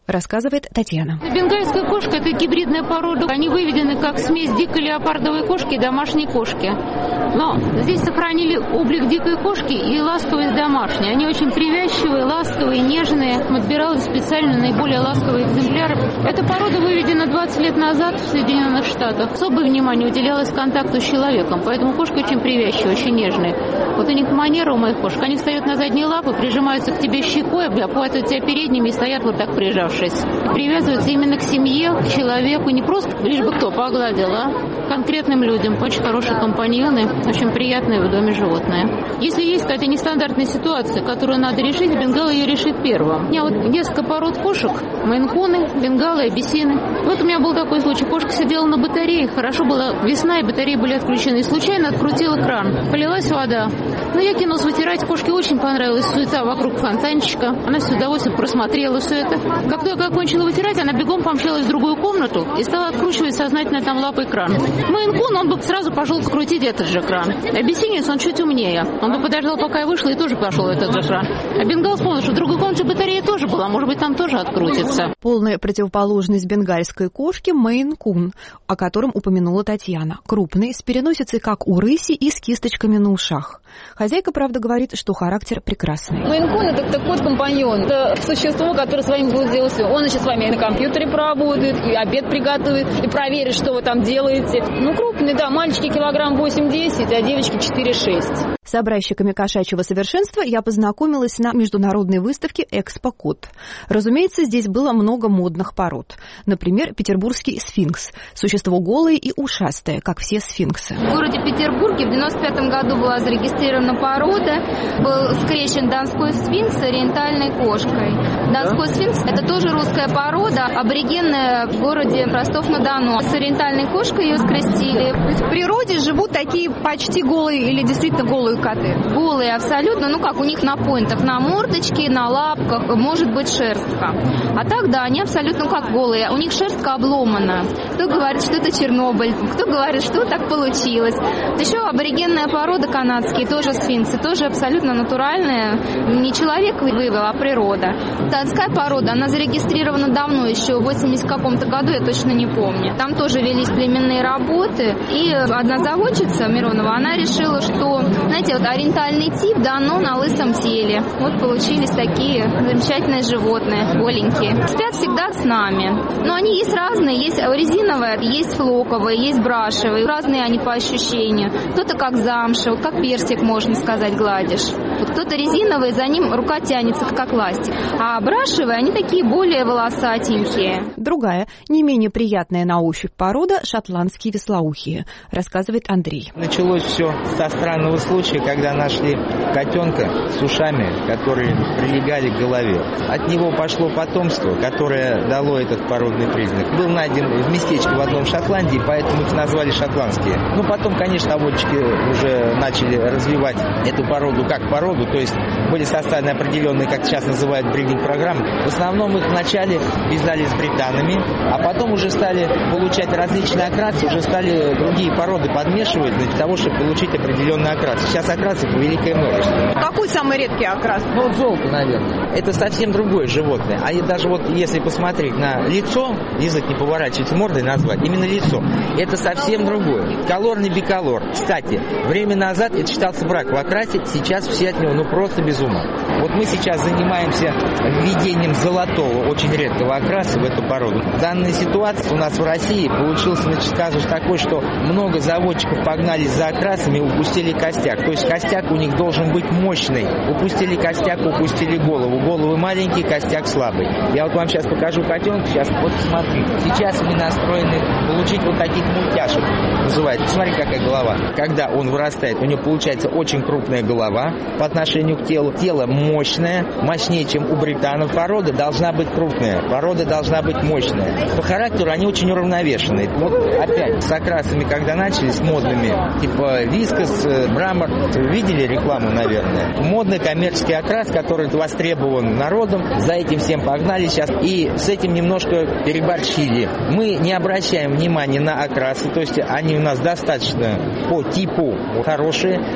Speaker 18: рассказывает Татьяна.
Speaker 19: Бенгальская кошка – это гибридная порода. Они выведены как смесь дикой леопардовой кошки и домашней кошки. Но здесь сохранили облик дикой кошки и ласковость домашней. Они очень привязчивые, ласковые, нежные. Отбирали специально наиболее ласковые экземпляры. Эта порода выведена двадцать лет назад в Соединенных Штатах. Особое внимание уделялось контакту с человеком, поэтому кошка очень привязчивая, очень нежная. Вот у них манера у моих кошек. Они встают на задние лапы, прижимаются к тебе щекой, обхватывают тебя передними и стоят вот так прижавшись. Привязываются именно к семье, к человеку, не просто лишь бы кто погладил, а конкретным людям. Очень хорошие компаньоны, очень приятные в доме животные. Если есть какая-то нестандартная ситуация, которую надо решить, бенгал ее решит первым. У меня вот несколько пород кошек, мейн-куны, бенгалы, абиссины. Вот у меня был такой случай. Кошка сидела на батарее, хорошо была весна, и батареи были отключены. И случайно открутила кран. Полилась вода. Но я кинулась вытирать. Кошке очень понравилась суета вокруг фонтанчика. Она с удовольствием просмотрела все это. Как только окончила вытирать, она бегом помчалась в другую комнату и стала откручивать сознательно там лапой кран. Мейн-кун, он бы сразу пошел крутить этот же кран. Абиссинец, он чуть умнее. Он бы подождал, пока я вышла, и тоже пошел в этот же кран. А бенгал вспомнил, что в другой комнате батарея тоже была. Может быть, там тоже открутится.
Speaker 18: Полная противоположность бенгальской кошки – мейн-кун, о котором упомянула Татьяна. Крупный, с переносицей, как у рыси, и с кисточками на ушах. Хозяйка, правда, говорит, что характер прекрасный.
Speaker 20: Мейн-кун – это кот-компаньон. Это существо, которое с вами будет делать все. Он еще с вами на компьютере поработает, и обед приготовит, и проверит, что вы там делаете. Ну, крупный, да, мальчики килограмм восемь-десять, а девочки четыре-шесть.
Speaker 18: С образчиками кошачьего совершенства я познакомилась на международной выставке «Экспо-Кот». Разумеется, здесь было много модных пород. Например, петербургский сфинкс. Существо голое и ушастое, как все сфинксы.
Speaker 21: В городе Петербурге в девяносто пятом году была зарегистрирована порода. Был скрещен донской сфинкс с ориентальной кошкой. Донской сфинкс – это тоже русская порода, аборигенная в городе Ростов-на-Дону. С ориентальной кошкой ее скрестили.
Speaker 18: То есть в природе живут такие почти голые или действительно голые коты?
Speaker 21: Голые абсолютно, ну как у них на поинтах, на мордочке, на лапках, может быть шерстка. А так, да, они абсолютно как голые. У них шерстка обломана. Кто говорит, что это Чернобыль, кто говорит, что так получилось. Еще аборигенная порода канадские, тоже сфинксы, тоже абсолютно натуральная. Не человек вывел, а природа. Донская порода, она зарегистрирована давно, еще в восемьдесят каком-то году, я точно не помню. Там тоже велись племенные работы. И одна заводчица, Миронова, она решила, что, знаете, вот ориентальный тип, да, но на лысом теле. Вот получились такие замечательные животные, голенькие. Спят всегда с нами. Но они есть разные, есть резиновые, есть флоковые, есть брашевые. Разные они по ощущению. Кто-то как замша, вот как персик, можно сказать, гладишь. Вот кто-то резиновый, за ним рука тянется, как ластик. А брашевые, они такие более волосатенькие.
Speaker 18: Другая, не менее приятная на ощупь порода – шотландские вислоухие, рассказывает Андрей.
Speaker 3: Началось все со странного случая, когда нашли котенка с ушами, которые прилегали к голове. От него пошло потомство, которое дало этот породный признак. Был найден в местечке в одном Шотландии, поэтому их назвали шотландские. Ну, потом, конечно, заводчики уже начали развивать эту породу как породу, то есть были составлены определенные, как сейчас называют, бридинг-программы. В основном их вначале вязали с британами, а потом уже стали получать различные окрасы, уже стали другие породы подмешивать для того, чтобы получить определенный окрас. Сейчас окрасов великое множество.
Speaker 18: Какой самый редкий окрас?
Speaker 3: Ну, золото, наверное. Это совсем другое животное. А даже вот если посмотреть на лицо, язык не поворачивается мордой назвать, именно лицо, это совсем другое. Колорный биколор. Кстати, время назад это считался брак в окрасе, сейчас все от него ну просто без ума. Вот мы сейчас занимаемся введением золотого, очень редкого окраса в эту породу. Данная ситуация у нас в России получилась, значит, казус такой, что много заводчиков погнались за окрасами и упустили костяк. То есть костяк у них должен быть мощный. Упустили костяк, упустили голову. Головы маленькие, костяк слабый. Я вот вам сейчас покажу котенка. Сейчас вот смотрите. Сейчас мы настроены получить вот таких мультяшек. Называется. Смотри, какая голова. Когда он вырастает, у него получается очень крупная голова по отношению к телу. Тело мощное, мощнее, чем у британов. Порода должна быть крупная. Порода должна быть мощная. По характеру они очень уравновешенные. Вот опять с окрасами, когда начались модными, типа вискас, брамор. Видели рекламу, наверное? Модный коммерческий окрас, который востребован народом. За этим всем погнали сейчас. И с этим немножко переборщили. Мы не обращаем внимания на окрасы. То есть они у нас достаточно по типу хорошие, чтобы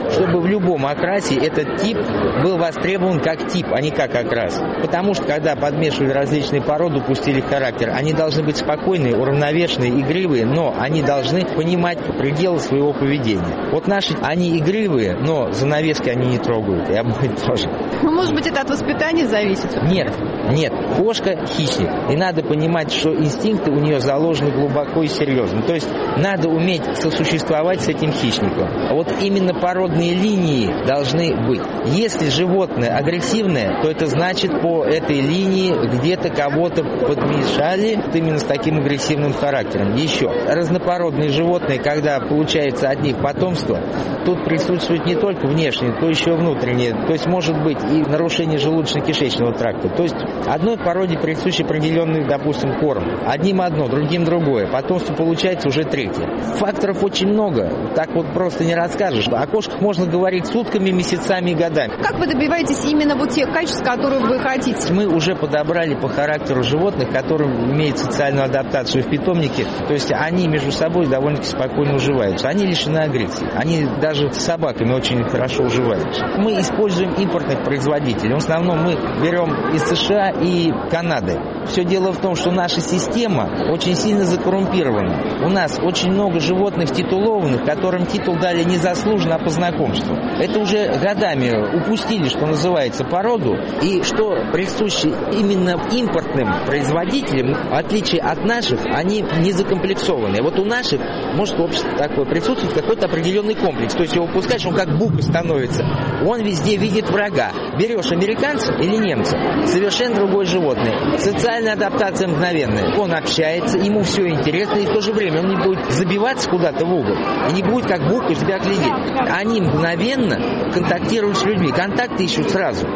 Speaker 3: в любом окрасе этот тип был востребован как тип, а не как окрас. Потому что, когда подмешивали различные породы, пустили характер, они должны быть спокойные, уравновешенные, игривые, но они должны понимать пределы своего поведения. Вот наши, они игривые, но занавески они не трогают, и обои тоже.
Speaker 18: Ну, может быть, это от воспитания зависит?
Speaker 3: Нет, нет. Кошка хищник. И надо понимать, что инстинкты у нее заложены глубоко и серьезно. То есть надо уметь сосуществовать с этим хищником. Вот именно породные линии должны быть. Если животное агрессивное, то это значит, по этой линии где-то кого-то подмешали именно с таким агрессивным характером. Еще. Разнопородные животные, когда получается от них потомство, тут присутствует не только внешнее, то еще внутреннее. То есть может быть и нарушение желудочно-кишечного тракта. То есть одной породе присущ определенный, допустим, корм. Одним одно, другим другое. Потомство получается уже третье. Факторов очень много. Так вот просто не расскажешь. О кошках можно говорить сутками, месяцами и годами.
Speaker 18: Как вы добиваетесь именно вот тех качеств, которые вы хотите?
Speaker 3: Мы уже подобрали по характеру животных, которые имеют социальную адаптацию в питомнике. То есть они между собой довольно-таки спокойно уживаются. Они лишены агрессии. Они даже с собаками очень хорошо уживаются. Мы используем импортных производителей. В основном мы берем из США и Канады. Все дело в том, что наша система очень сильно закоррумпирована. У нас очень много животных титулованных, которым титул дали не заслуженно, а по знакомству. Это уже годами упустили, что называется, породу, и что присуще именно импортным производителям, в отличие от наших, они не закомплексованы. Вот у наших, может, общество такое, присутствует какой-то определенный комплекс. То есть его пускаешь, он как бука становится. Он везде видит врага. Берешь американца или немца, совершенно другое животное. Социальная адаптация мгновенная. Он общается, ему все интересно, и в то же время он не будет забиваться куда-то в угол, и не будет как бука себя глядеть. Они мгновенно контактируют с людьми. Контакты ищут сразу.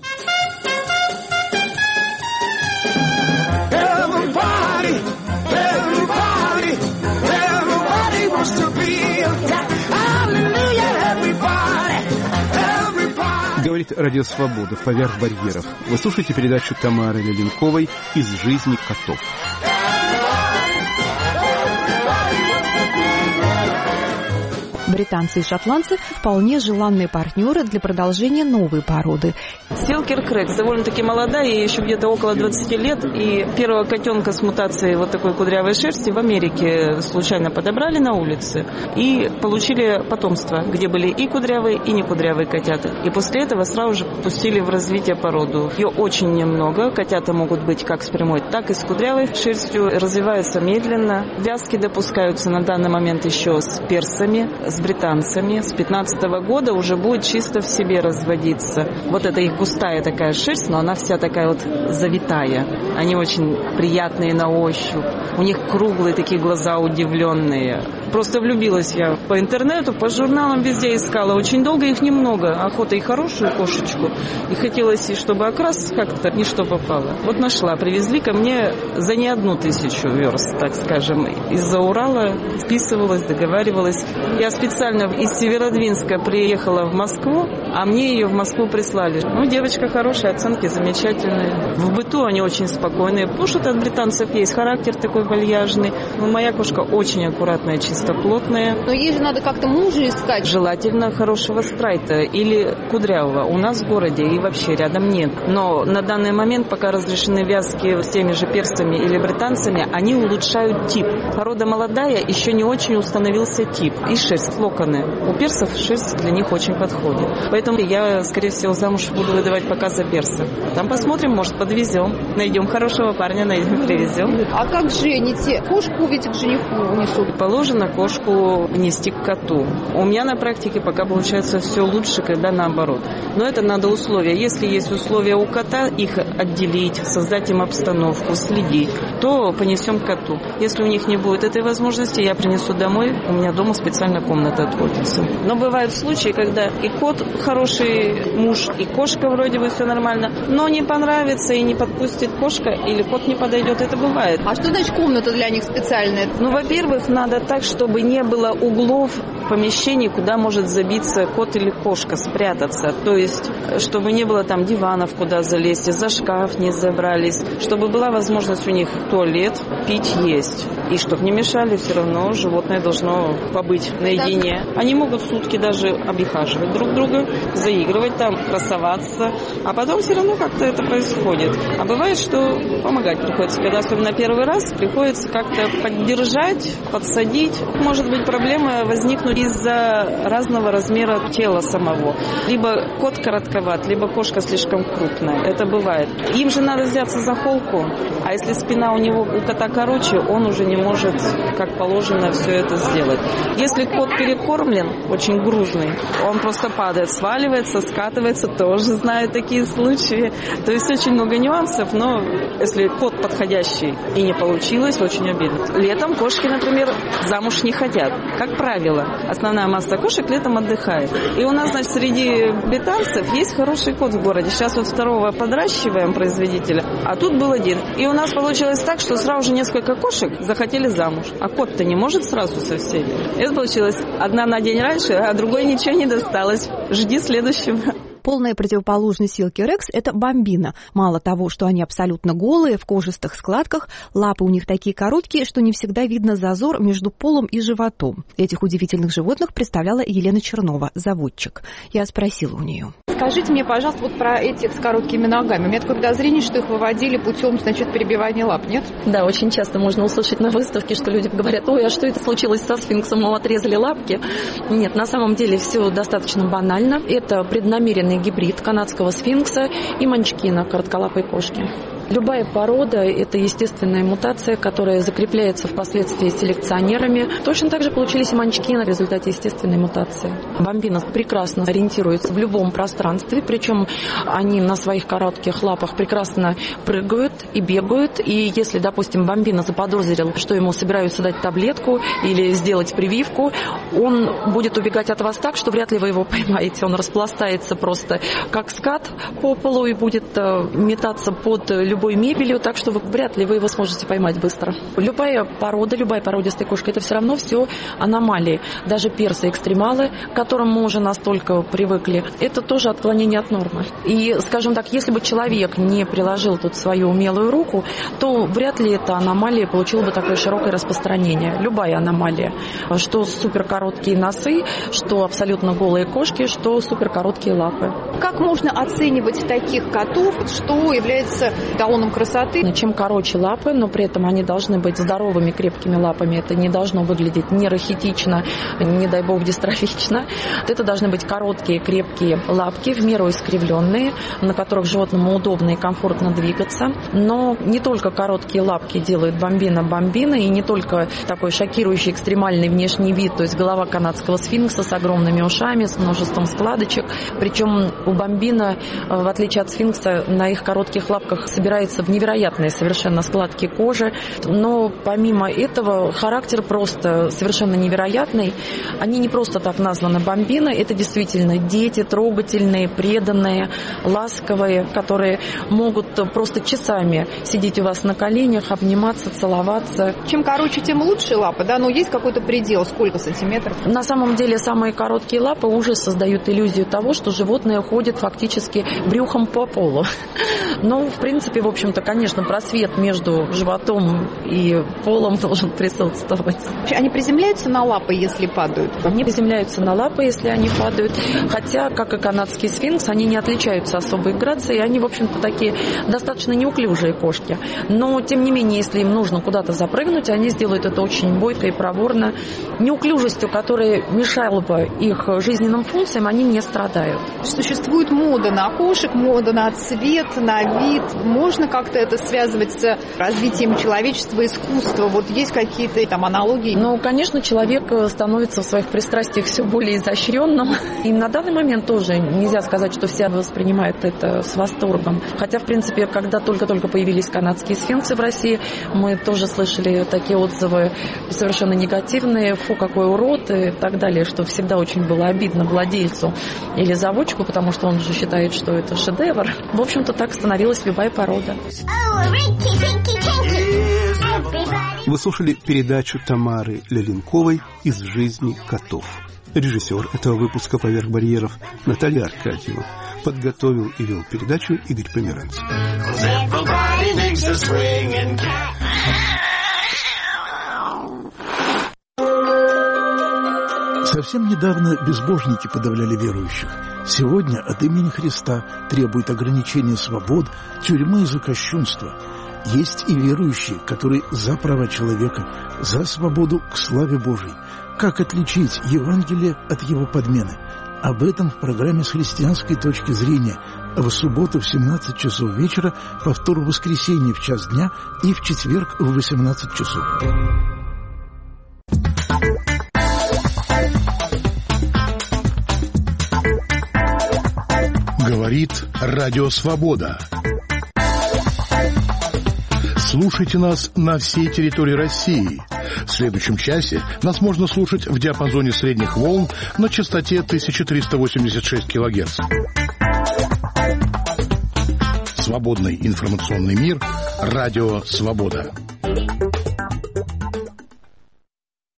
Speaker 1: Говорит Радио Свобода «Поверх барьеров». Вы слушаете передачу Тамары Леленковой «Из жизни котов».
Speaker 18: Британцы и шотландцы вполне желанные партнеры для продолжения новой породы.
Speaker 10: Силкер Крекс довольно-таки молодая, ей еще где-то около двадцати лет. И первого котенка с мутацией вот такой кудрявой шерсти в Америке случайно подобрали на улице и получили потомство, где были и кудрявые, и не кудрявые котята. И после этого сразу же пустили в развитие породу. Ее очень немного. Котята могут быть как с прямой, так и с кудрявой шерстью. Развиваются медленно. Вязки допускаются на данный момент еще с персами, с британцами. С пятнадцатого года уже будет чисто в себе разводиться. Вот это их густая такая шерсть, но она вся такая вот завитая. Они очень приятные на ощупь. У них круглые такие глаза удивленные. Просто влюбилась я по интернету, по журналам везде искала. Очень долго, их немного. Охота и хорошую кошечку. И хотелось, чтобы окрас как-то ни что попало. Вот нашла. Привезли ко мне за не одну тысячу верст, так скажем. Из-за Урала списывалась, договаривалась. Я специально из Северодвинска приехала в Москву, а мне ее в Москву прислали. Ну, девочка хорошая, оценки замечательные. В быту они очень спокойные. Кушать от британцев есть, характер такой вальяжный. Но моя кошка очень аккуратная, чистоплотная.
Speaker 18: Но ей же надо как-то мужа искать.
Speaker 10: Желательно хорошего страйта или кудрявого. У нас в городе и вообще рядом нет. Но на данный момент, пока разрешены вязки с теми же персами или британцами, они улучшают тип. Порода молодая, еще не очень установился тип. И шерсть, локоны. У персов шерсть для них очень подходит. Поэтому я, скорее всего, замуж буду выдавать пока за перса. Там посмотрим, может, подвезем. Найдем хорошего парня, найдем, привезем.
Speaker 18: А как жените? Кошку ведь к жениху несут.
Speaker 10: Положено кошку внести к коту. У меня на практике пока получается все лучше, когда наоборот. Но это надо условия. Если есть условия у кота, их отделить, создать им обстановку, следить, то понесем к коту. Если у них не будет этой возможности, я принесу домой. У меня дома специально комната отводится. Но бывают случаи, когда и кот хороший муж, и кошка вроде бы все нормально, но не понравится и не подпустит кошка, или кот не подойдет. Это бывает.
Speaker 18: А что значит комната для них специальная?
Speaker 10: Ну, во-первых, надо так, чтобы не было углов в помещении, куда может забиться кот или кошка, спрятаться. То есть, чтобы не было там диванов, куда залезть, за шкаф не забрались, чтобы была возможность у них туалет, пить, есть. И чтобы не мешали, все равно животное должно побыть наедине. Они могут сутки даже обихаживать друг друга, заигрывать там, красоваться, а потом все равно как-то это происходит. А бывает, что помогать приходится, когда особенно первый раз, приходится как-то поддержать, подсадить. Может быть, проблемы возникнут из-за разного размера тела самого. Либо кот коротковат, либо кошка слишком крупная. Это бывает. Им же надо взяться за холку, а если спина у него у кота короче, он уже не может, как положено, все это сделать. Если кот перекормлен, очень грузный, он просто падает, сваливается, скатывается, тоже знаю такие случаи. То есть очень много нюансов, но если кот подходящий и не получилось, очень обидно. Летом кошки, например, замуж не хотят. Как правило, основная масса кошек летом отдыхает. И у нас, значит, среди британцев есть хороший кот в городе. Сейчас вот второго подращиваем производителя, а тут был один. И у нас получилось так, что сразу же несколько кошек захотели замуж. А кот-то не может сразу со всеми. Это получилось одна на день раньше, а другой ничего не досталось. Жди следующего.
Speaker 18: Полная противоположность Силки Рекс – это бомбина. Мало того, что они абсолютно голые, в кожистых складках, лапы у них такие короткие, что не всегда видно зазор между полом и животом. Этих удивительных животных представляла Елена Чернова, заводчик. Я спросила у нее.
Speaker 6: Скажите мне, пожалуйста, вот про этих с короткими ногами. У меня такое подозрение, что их выводили путем, значит, перебивания лап, нет?
Speaker 22: Да, очень часто можно услышать на выставке, что люди говорят: ой, а что это случилось со сфинксом, ему отрезали лапки. Нет, на самом деле все достаточно банально. Это преднамеренный гибрид канадского сфинкса и манчкина, коротколапой кошки. Любая порода – это естественная мутация, которая закрепляется впоследствии селекционерами. Точно так же получились и манчкины в результате естественной мутации. Бомбина прекрасно ориентируется в любом пространстве, причем они на своих коротких лапах прекрасно прыгают и бегают. И если, допустим, бомбина заподозрил, что ему собираются дать таблетку или сделать прививку, он будет убегать от вас так, что вряд ли вы его поймаете. Он распластается просто как скат по полу и будет метаться под любым любой мебелью, так что вы, вряд ли вы его сможете поймать быстро. Любая порода, любая породистая кошка, это все равно все аномалии. Даже персы-экстремалы, к которым мы уже настолько привыкли, это тоже отклонение от нормы. И, скажем так, если бы человек не приложил тут свою умелую руку, то вряд ли эта аномалия получила бы такое широкое распространение. Любая аномалия. Что суперкороткие носы, что абсолютно голые кошки, что суперкороткие лапы.
Speaker 6: Как можно оценивать таких котов, что является эталоном красоты?
Speaker 22: Чем короче лапы, но при этом они должны быть здоровыми, крепкими лапами. Это не должно выглядеть ни рахитично, не дай бог дистрофично. Это должны быть короткие, крепкие лапки, в меру искривленные, на которых животному удобно и комфортно двигаться. Но не только короткие лапки делают бомбина бомбина, и не только такой шокирующий экстремальный внешний вид, то есть голова канадского сфинкса с огромными ушами, с множеством складочек. Причем у бомбина, в отличие от сфинкса, на их коротких лапках собирается в невероятные совершенно складки кожи. Но помимо этого характер просто совершенно невероятный. Они не просто так названы бомбина, это действительно дети, трогательные, преданные, ласковые, которые могут просто часами сидеть у вас на коленях, обниматься, целоваться.
Speaker 6: Чем короче, тем лучше лапы, да? Но есть какой-то предел, сколько сантиметров?
Speaker 22: На самом деле самые короткие лапы уже создают иллюзию того, что животное ходит фактически брюхом по полу. Но, в принципе, в общем-то, конечно, просвет между животом и полом должен присутствовать.
Speaker 6: Они приземляются на лапы, если падают?
Speaker 22: Они приземляются на лапы, если они падают. Хотя, как и канадский сфинкс, они не отличаются особой грацией. Они, в общем-то, такие достаточно неуклюжие кошки. Но, тем не менее, если им нужно куда-то запрыгнуть, они сделают это очень бойко и проворно. Неуклюжестью, которая мешала бы их жизненным функциям, они не страдают.
Speaker 6: Существует мода на кошек, мода на цвет, на вид. Можно как-то это связывать с развитием человечества, искусства? Вот есть какие-то там аналогии?
Speaker 22: Ну, конечно, человек становится в своих пристрастиях все более изощренным. И на данный момент тоже нельзя сказать, что все воспринимают это с восторгом. Хотя, в принципе, когда только-только появились канадские сфинксы в России, мы тоже слышали такие отзывы совершенно негативные. Фу, какой урод и так далее, что всегда очень было обидно владельцу или заводчику, потому что он же считает, что это шедевр. В общем-то, так становилась любая порода.
Speaker 1: Вы слушали передачу Тамары Леленковой «Из жизни котов». Режиссер этого выпуска «Поверх барьеров» Наталья Аркадьева. Подготовил и вел передачу Игорь Померанцев.
Speaker 11: Совсем недавно безбожники подавляли верующих. Сегодня от имени Христа требуют ограничения свобод, тюрьмы за кощунство. Есть и верующие, которые за права человека, за свободу к славе Божией. Как отличить Евангелие от его подмены? Об этом в программе «С христианской точки зрения». В субботу в семнадцать часов вечера, повтор в воскресенье в час дня и в четверг в восемнадцать часов.
Speaker 12: Говорит Радио Свобода. Слушайте нас на всей территории России. В следующем часе нас можно слушать в диапазоне средних волн на частоте тысяча триста восемьдесят шесть килогерц. Свободный информационный мир. Радио Свобода.